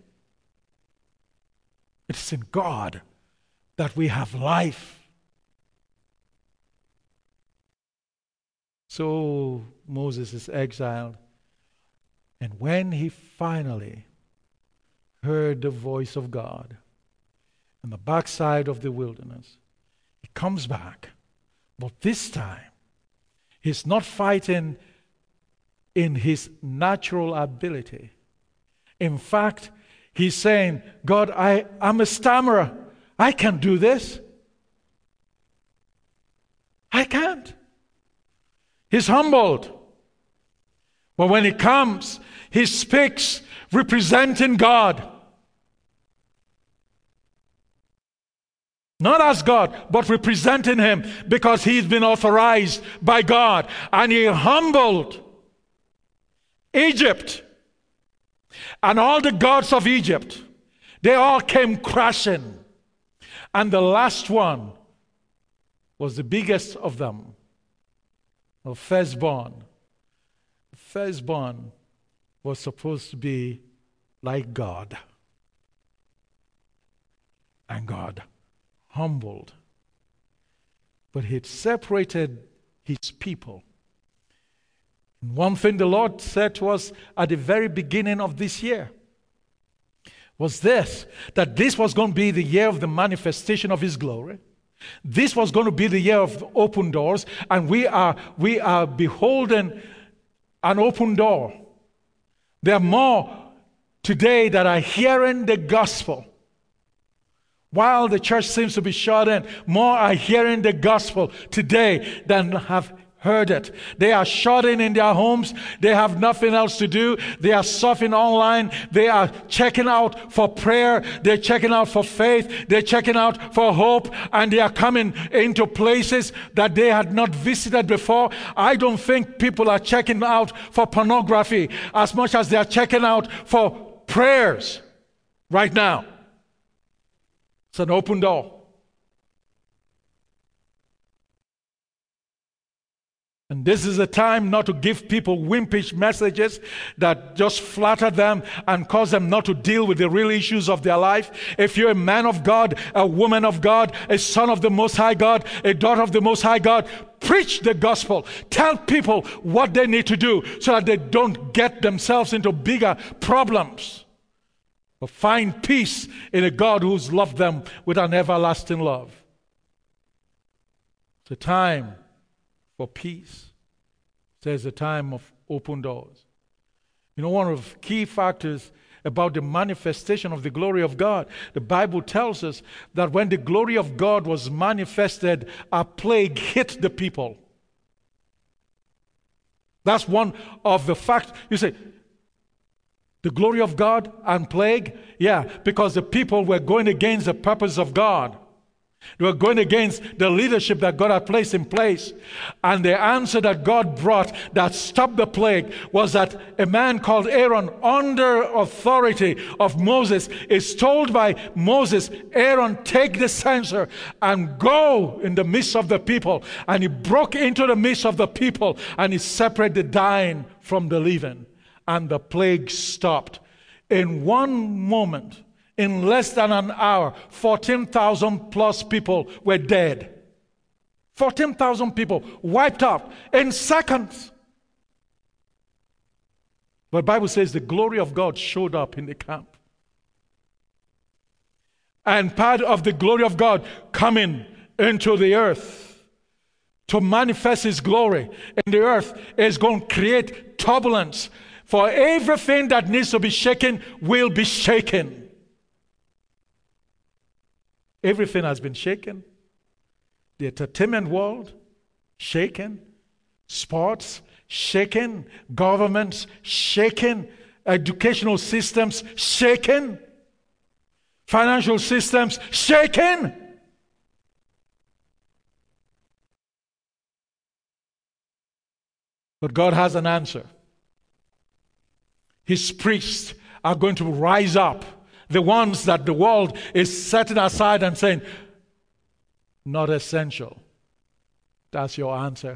It's in God that we have life. So Moses is exiled. And when he finally heard the voice of God on the backside of the wilderness, he comes back. But this time, he's not fighting in his natural ability. In fact, he's saying, God, I'm a stammerer. I can't do this. I can't. He's humbled. But when he comes, he speaks representing God. Not as God, but representing him, because he's been authorized by God. And he humbled Egypt. And all the gods of Egypt, they all came crashing. And the last one was the biggest of them, the firstborn. The firstborn was supposed to be like God. And God humbled. But he separated his people. And one thing the Lord said to us at the very beginning of this year was this, that this was going to be the year of the manifestation of his glory. This was going to be the year of open doors, and we are beholding an open door. There are more today that are hearing the gospel. While the church seems to be shut in, more are hearing the gospel today than have heard it. They are shut in their homes. They have nothing else to do. They are surfing online. They are checking out for prayer. They're checking out for faith. They're checking out for hope. And they are coming into places that they had not visited before. I don't think people are checking out for pornography as much as they are checking out for prayers right now. It's an open door. And this is a time not to give people wimpish messages that just flatter them and cause them not to deal with the real issues of their life. If you're a man of God, a woman of God, a son of the Most High God, a daughter of the Most High God, preach the gospel. Tell people what they need to do so that they don't get themselves into bigger problems. But find peace in a God who's loved them with an everlasting love. It's a time for peace. There's a time of open doors. You know, one of the key factors about the manifestation of the glory of God, the Bible tells us that when the glory of God was manifested, a plague hit the people. That's one of the facts. You say, the glory of God and plague? Yeah, because the people were going against the purpose of God. They were going against the leadership that God had placed in place. And the answer that God brought that stopped the plague was that a man called Aaron, under authority of Moses, is told by Moses, Aaron, take the censer and go in the midst of the people. And he broke into the midst of the people and he separated the dying from the living. And the plague stopped. In one moment, in less than an hour, 14,000 plus people were dead. 14,000 people wiped out in seconds. But the Bible says the glory of God showed up in the camp. And part of the glory of God coming into the earth to manifest His glory in the earth is going to create turbulence. For everything that needs to be shaken will be shaken. Everything has been shaken. The entertainment world, shaken. Sports, shaken. Governments, shaken. Educational systems, shaken. Financial systems, shaken. But God has an answer. His priests are going to rise up. The ones that the world is setting aside and saying, not essential. That's your answer.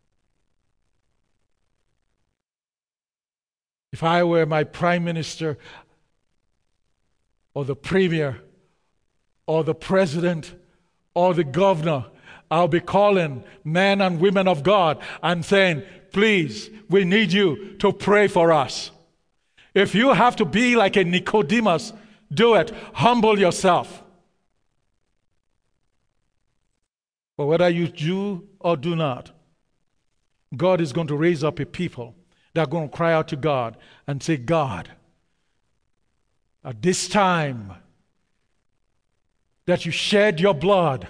If I were my prime minister or the premier or the president or the governor, I'll be calling men and women of God and saying, please, we need you to pray for us. If you have to be like a Nicodemus, do it. Humble yourself. But whether you do or do not, God is going to raise up a people that are going to cry out to God and say, God, at this time that you shed your blood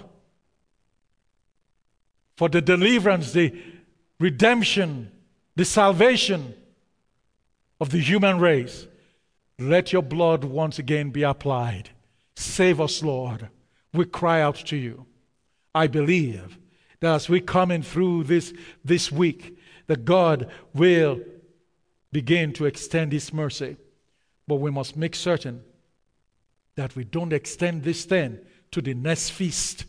for the deliverance, the redemption, the salvation of the human race, let your blood once again be applied. Save us, Lord. We cry out to you. I believe that as we come in through this week, that God will begin to extend His mercy. But we must make certain that we don't extend this thing to the next feast.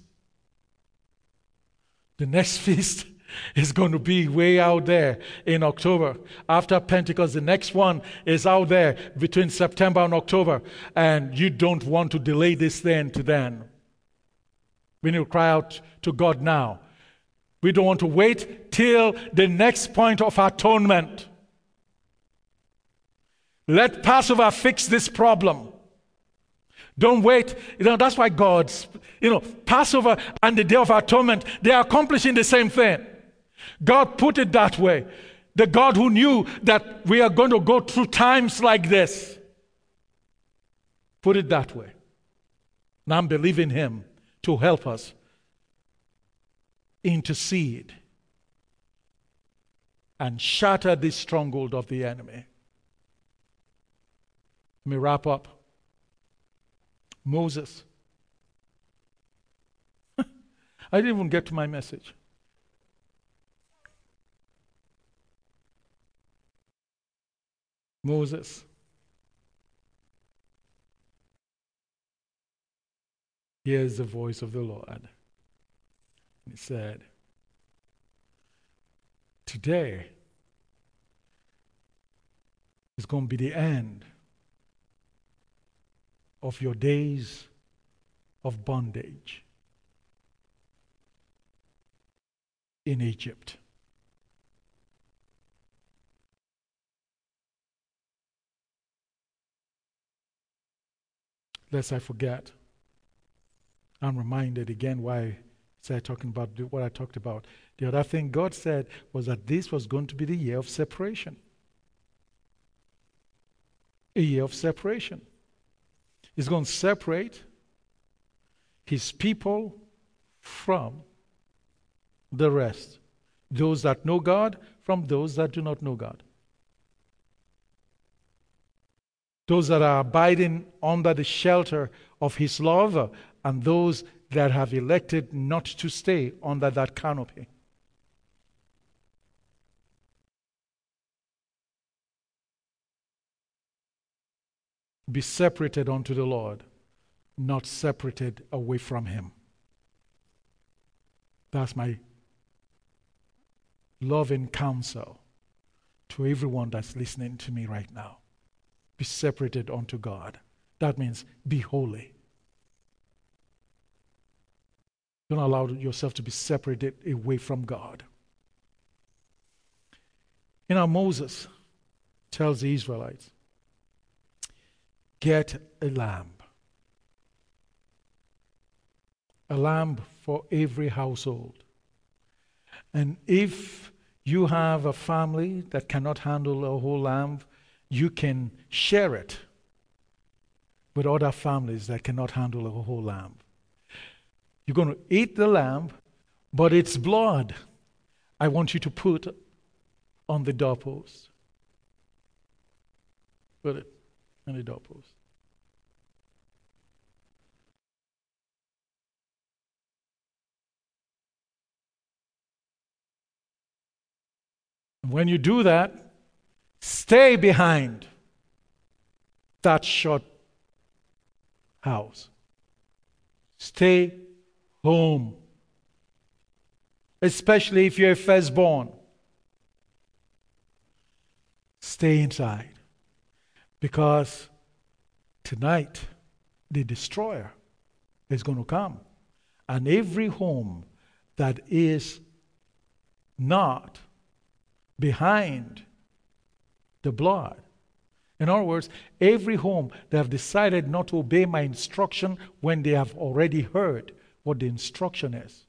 The next feast is going to be way out there in October. After Pentecost, the next one is out there between September and October. And you don't want to delay this thing to then. We need to cry out to God now. We don't want to wait till the next point of atonement. Let Passover fix this problem. Don't wait. That's why God's, Passover and the Day of Atonement, they are accomplishing the same thing. God put it that way. The God who knew that we are going to go through times like this, put it that way. And I'm believing Him to help us intercede and shatter this stronghold of the enemy. Let me wrap up. Moses. I didn't even get to my message. Moses. Hears the voice of the Lord. He said, today is going to be the end of your days of bondage in Egypt. Lest I forget, I'm reminded again why I started talking about what I talked about. The other thing God said was that this was going to be the year of separation. A year of separation. He's going to separate his people from the rest. Those that know God from those that do not know God. Those that are abiding under the shelter of his love, and those that have elected not to stay under that canopy. Be separated unto the Lord, not separated away from him. That's my loving counsel to everyone that's listening to me right now. Be separated unto God. That means be holy. Don't allow yourself to be separated away from God. You know, Moses tells the Israelites, get a lamb for every household. And if you have a family that cannot handle a whole lamb, you can share it with other families that cannot handle a whole lamb. You're going to eat the lamb, but its blood I want you to put on the doorpost. Put it on the doorpost. When you do that, stay behind that short house. Stay home. Especially if you're a firstborn. Stay inside. Because tonight, the destroyer is going to come. And every home that is not behind the blood. In other words, every home that have decided not to obey my instruction when they have already heard what the instruction is.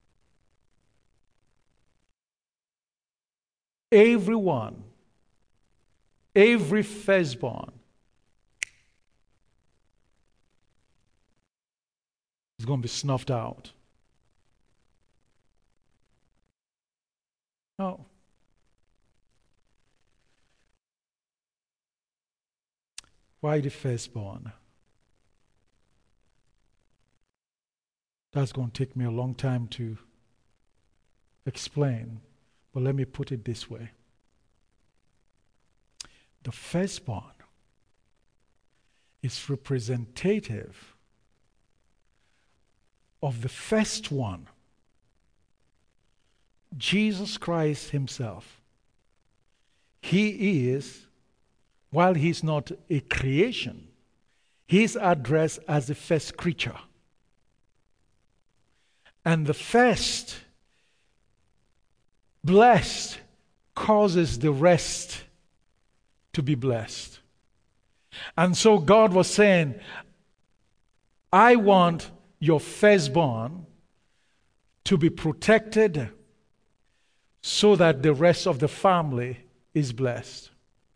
Everyone, every firstborn is going to be snuffed out. No. Why the firstborn? That's going to take me a long time to explain, but let me put it this way. The firstborn is representative of the first one, Jesus Christ himself. He is, while he's not a creation, he's addressed as the first creature. And the first blessed causes the rest to be blessed. And so God was saying, I want your firstborn to be protected so that the rest of the family is blessed.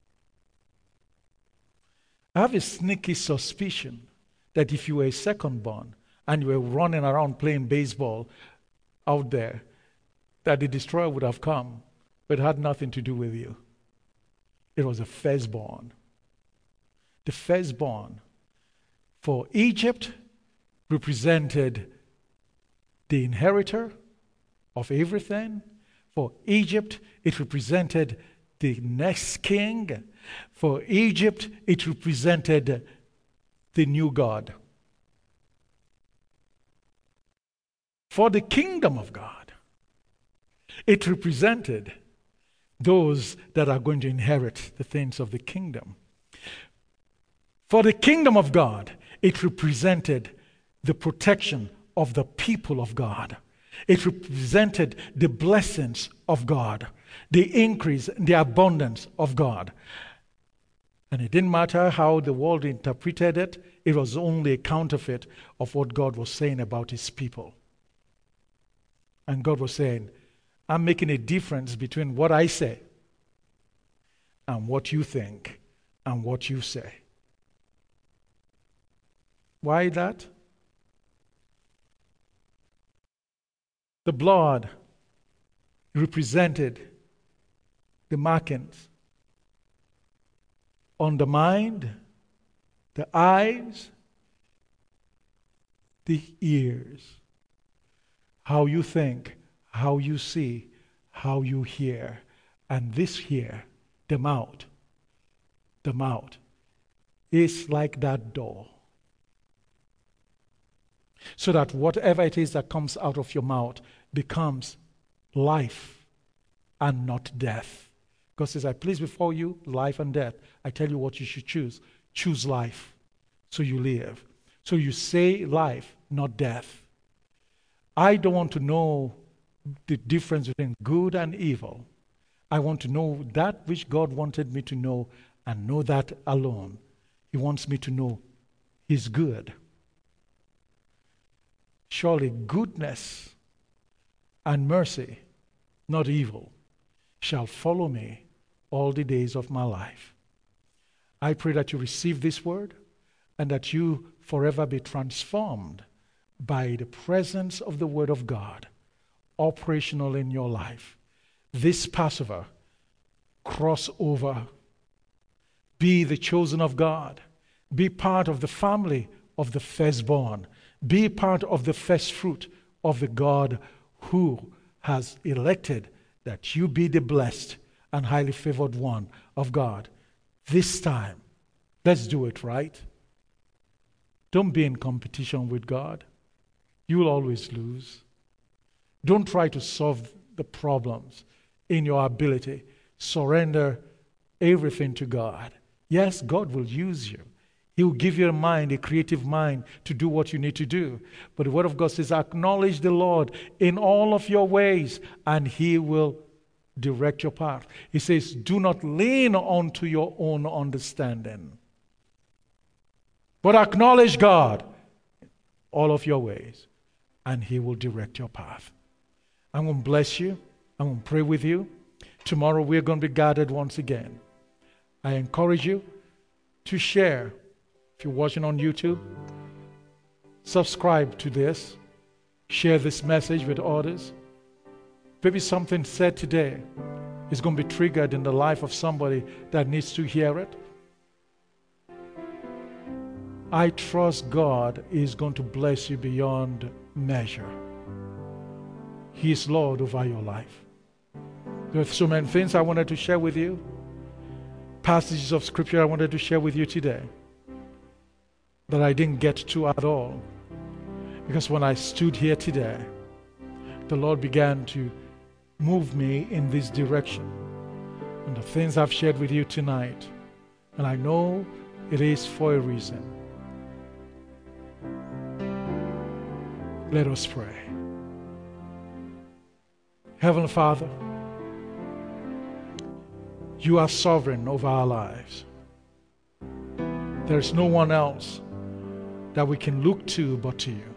I have a sneaky suspicion that if you were a second-born and you were running around playing baseball out there, that the destroyer would have come, but it had nothing to do with you. It was a firstborn. The firstborn for Egypt represented the inheritor of everything. For Egypt, it represented the next king. For Egypt, it represented the new God. For the kingdom of God, it represented those that are going to inherit the things of the kingdom. For the kingdom of God, it represented the protection of the people of God. It represented the blessings of God, the increase, the abundance of God. And it didn't matter how the world interpreted it, it was only a counterfeit of what God was saying about his people. And God was saying, I'm making a difference between what I say and what you think and what you say. Why that? The blood represented the markings on the mind, the eyes, the ears. How you think, how you see, how you hear. And this here, the mouth is like that door. So that whatever it is that comes out of your mouth becomes life and not death. God says, I place before you life and death. I tell you what you should choose. Choose life, so you live. So you say life, not death. I don't want to know the difference between good and evil. I want to know that which God wanted me to know and know that alone. He wants me to know He's good. Surely goodness and mercy, not evil, shall follow me all the days of my life. I pray that you receive this word and that you forever be transformed by the presence of the Word of God operational in your life. This Passover, cross over, be the chosen of God, be part of the family of the firstborn, be part of the first fruit of the God who has elected that you be the blessed and highly favored one of God. This time, let's do it right. Don't be in competition with God. You will always lose. Don't try to solve the problems in your ability. Surrender everything to God. Yes, God will use you. He will give you a mind, a creative mind, to do what you need to do. But the Word of God says, acknowledge the Lord in all of your ways, and He will direct your path. He says, do not lean onto your own understanding, but acknowledge God in all of your ways, and He will direct your path. I'm going to bless you. I'm going to pray with you. Tomorrow we're going to be gathered once again. I encourage you to share. If you're watching on YouTube, subscribe to this. Share this message with others. Maybe something said today is going to be triggered in the life of somebody that needs to hear it. I trust God is going to bless you beyond measure. He is Lord over your life. There are so many things I wanted to share with you. Passages of Scripture I wanted to share with you today that I didn't get to at all. Because when I stood here today, the Lord began to move me in this direction. And the things I've shared with you tonight, and I know it is for a reason. Let us pray. Heavenly Father, you are sovereign over our lives. There is no one else that we can look to but to you.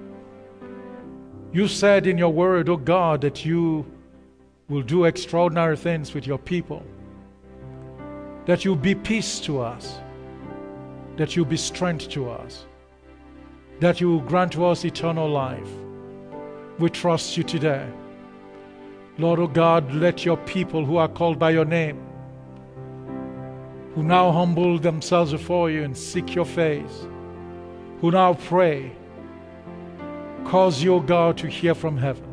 You said in your word, oh God, that you will do extraordinary things with your people, that you'll be peace to us, that you'll be strength to us, that you will grant to us eternal life. We trust you today. Lord, oh God, let your people who are called by your name, who now humble themselves before you and seek your face, who now pray, cause you, O God, to hear from heaven.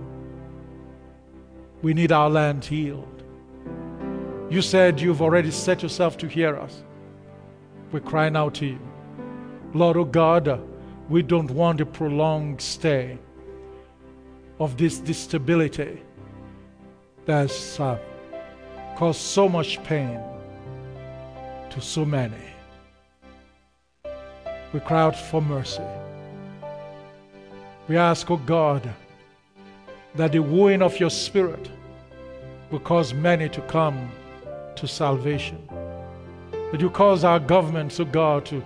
We need our land healed. You said you've already set yourself to hear us. We're crying out to you. Lord, oh God, we don't want a prolonged stay of this instability that's caused so much pain to so many. We cry out for mercy. We ask, oh God, that the wooing of your Spirit will cause many to come to salvation. That you cause our governments, oh God, to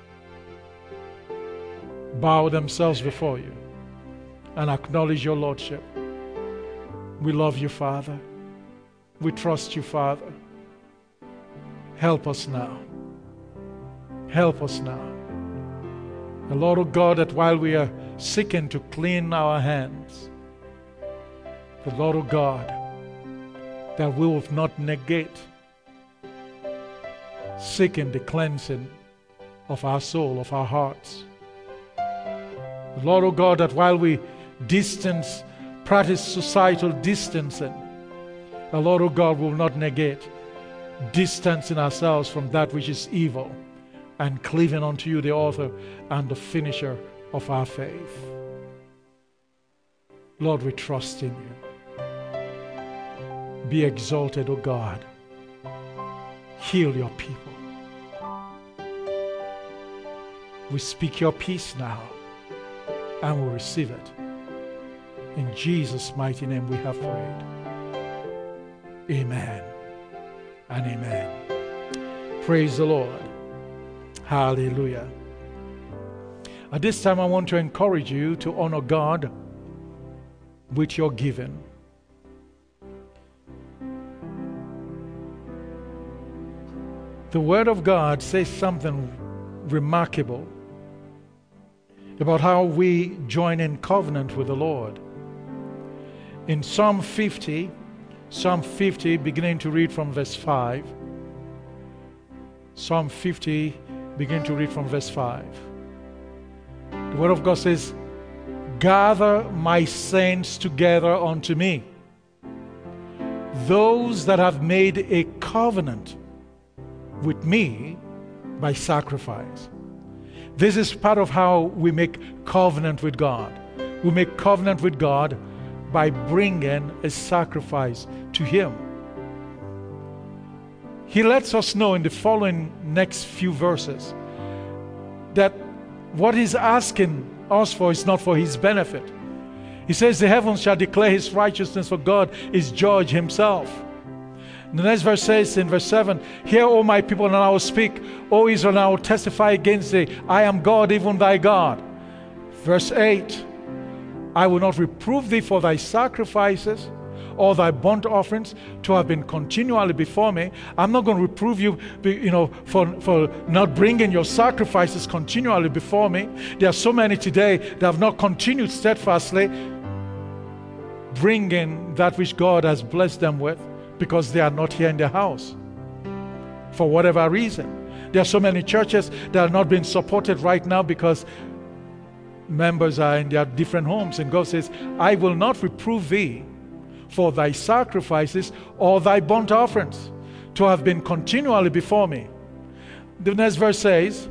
bow themselves before you and acknowledge your Lordship. We love you, Father. We trust you, Father. Help us now. Help us now. The Lord, oh God, that while we are seeking to clean our hands, the Lord, oh God, that we will not negate seeking the cleansing of our soul, of our hearts. The Lord, oh God, that while we practice societal distancing, the Lord, oh God, will not negate distancing ourselves from that which is evil and cleaving unto you, the author and the finisher of our faith. Lord, we trust in you. Be exalted, O God. Heal your people. We speak your peace now and we receive it. In Jesus' mighty name we have prayed. Amen and amen. Praise the Lord. Hallelujah. At this time, I want to encourage you to honor God with your giving. The Word of God says something remarkable about how we join in covenant with the Lord. In Psalm 50, beginning to read from verse 5. Psalm 50, begin to read from verse 5. The Word of God says, "Gather my saints together unto me, those that have made a covenant with me by sacrifice." This is part of how we make covenant with God. We make covenant with God by bringing a sacrifice to Him. He lets us know in the following next few verses that what He's asking us for is not for His benefit. He says, "The heavens shall declare His righteousness, for God is judge Himself." The next verse says in verse 7, "Hear, O my people, and I will speak. O Israel, and I will testify against thee. I am God, even thy God." Verse 8, "I will not reprove thee for thy sacrifices or thy burnt offerings to have been continually before me." I'm not going to reprove you, for not bringing your sacrifices continually before me. There are so many today that have not continued steadfastly bringing that which God has blessed them with, because they are not here in the house for whatever reason. There are so many churches that are not being supported right now because members are in their different homes. And God says, "I will not reprove thee for thy sacrifices or thy burnt offerings to have been continually before me." The next verse says,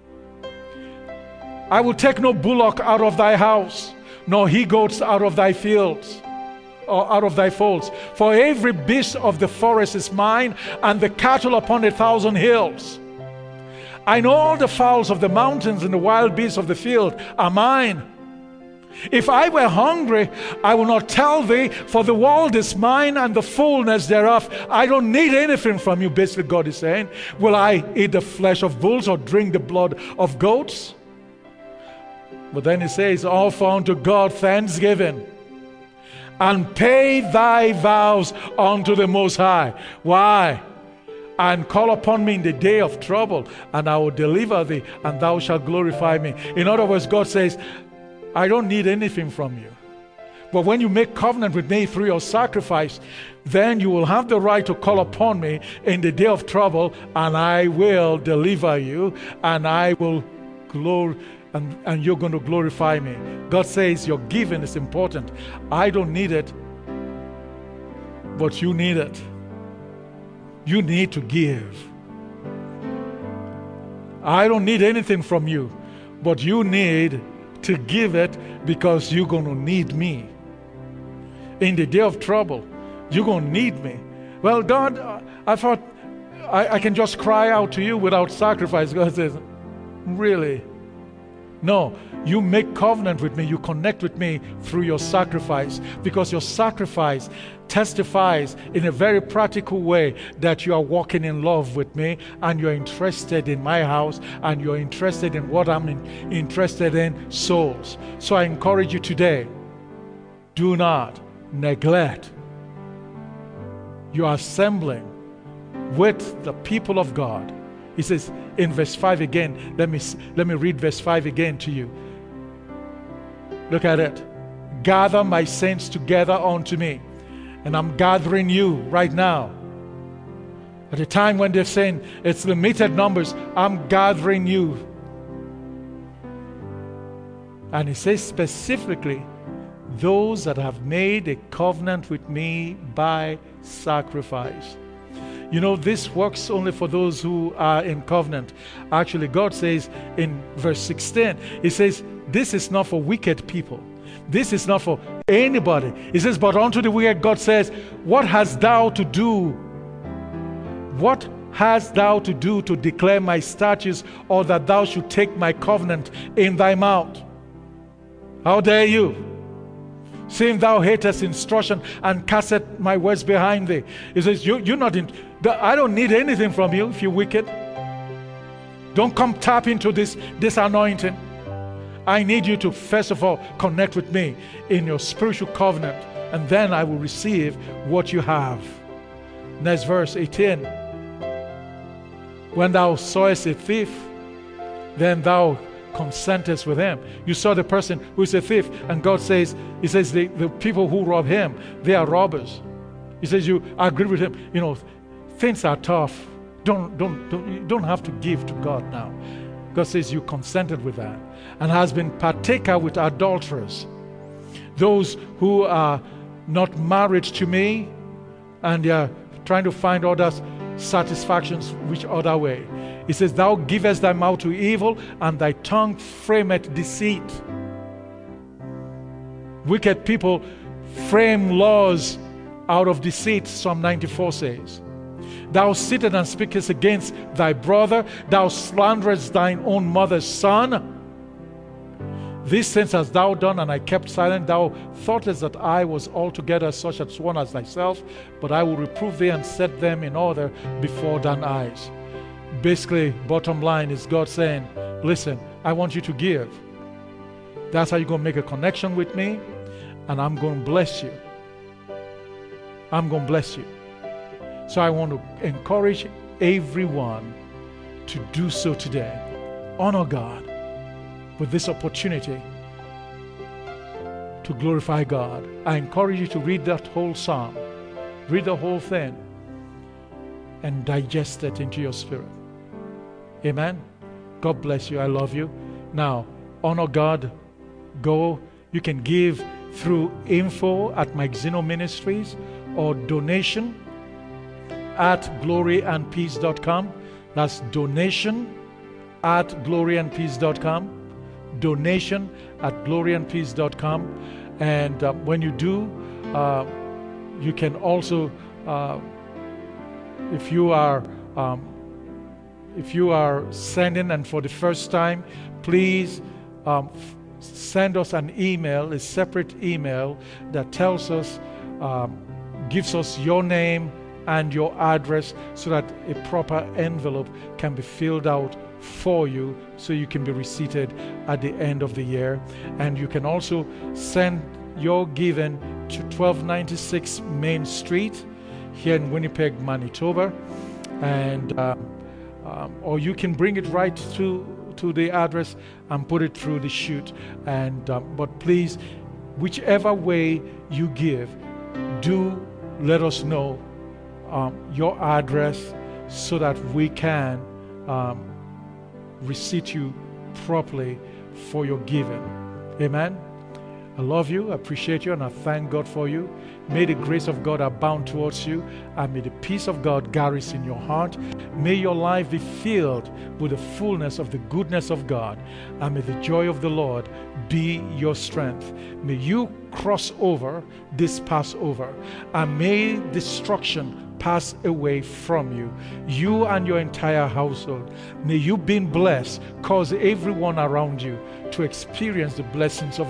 "I will take no bullock out of thy house, nor he-goats out of thy fields, or out of thy folds. For every beast of the forest is mine, and the cattle upon 1,000 hills. I know all the fowls of the mountains and the wild beasts of the field are mine. If I were hungry, I will not tell thee, for the world is mine and the fullness thereof." I don't need anything from you, basically God is saying. Will I eat the flesh of bulls or drink the blood of goats? But then He says, "Offer unto God thanksgiving, and pay thy vows unto the Most High." Why? "And call upon me in the day of trouble, and I will deliver thee, and thou shalt glorify me." In other words, God says, I don't need anything from you. But when you make covenant with me through your sacrifice, then you will have the right to call upon me in the day of trouble, and I will deliver you, and I will and you're going to glorify me. God says your giving is important. I don't need it, but you need it. You need to give. I don't need anything from you, but you need to give it, because you're going to need me. In the day of trouble, you're going to need me. Well, God, I thought I can just cry out to you without sacrifice. God says, really? No, you make covenant with me, you connect with me through your sacrifice, because your sacrifice testifies in a very practical way that you are walking in love with me, and you're interested in my house, and you're interested in what I'm interested in, souls. So I encourage you today, do not neglect your assembling with the people of God. He says in verse 5 again, let me read verse 5 again to you. Look at it. Gather my saints together unto me. And I'm gathering you right now. At a time when they're saying it's limited numbers, I'm gathering you. And he says specifically, those that have made a covenant with me by sacrifice. You know, this works only for those who are in covenant. Actually, God says in verse 16, He says, this is not for wicked people. This is not for anybody. He says, but unto the wicked, God says, what hast thou to do? What hast thou to do to declare my statutes, or that thou should take my covenant in thy mouth? How dare you? Seeing thou hatest instruction and castest my words behind thee. He says, you're not in. I don't need anything from you if you're wicked. Don't come tap into this anointing. I need you to first of all connect with me in your spiritual covenant, and then I will receive what you have. Next verse 18. When thou sawest a thief, then thou consentest with him. You saw the person who is a thief, and God says, He says the people who rob him, they are robbers. He says you agree with him. You know, things are tough. You don't have to give to God now. God says you consented with that, and has been partaker with adulterers, those who are not married to me, and they are trying to find others satisfactions which other way. He says, thou givest thy mouth to evil, and thy tongue frameth deceit. Wicked people frame laws out of deceit, Psalm 94 says. Thou sittest and speakest against thy brother, thou slanderest thine own mother's son. These things hast thou done, and I kept silent. Thou thoughtest that I was altogether such as one as thyself, but I will reprove thee and set them in order before thine eyes. Basically, bottom line is God saying, listen, I want you to give. That's how you're going to make a connection with me, and I'm going to bless you. I'm going to bless you. So I want to encourage everyone to do so today. Honor God with this opportunity to glorify God. I encourage you to read that whole psalm, read the whole thing, and digest it into your spirit. Amen. God bless you. I love you. Now, honor God. Go. You can give through info@Mike Ministries or donation at gloryandpeace.com. That's donation at gloryandpeace.com. Donation at gloryandpeace.com. And when you do, you can also, if you are sending and for the first time, please send us an email, a separate email that tells us, gives us your name and your address, so that a proper envelope can be filled out for you, so you can be receipted at the end of the year. And you can also send your giving to 1296 Main Street here in Winnipeg, Manitoba, and or you can bring it right to the address and put it through the chute. And but please, whichever way you give, do let us know your address, so that we can receipt you properly for your giving. Amen. I love you, I appreciate you, and I thank God for you. May the grace of God abound towards you, and may the peace of God garrison your heart. May your life be filled with the fullness of the goodness of God, and may the joy of the Lord be your strength. May you cross over this Passover, and may destruction pass away from you. You and your entire household. May you, being blessed, cause everyone around you to experience the blessings of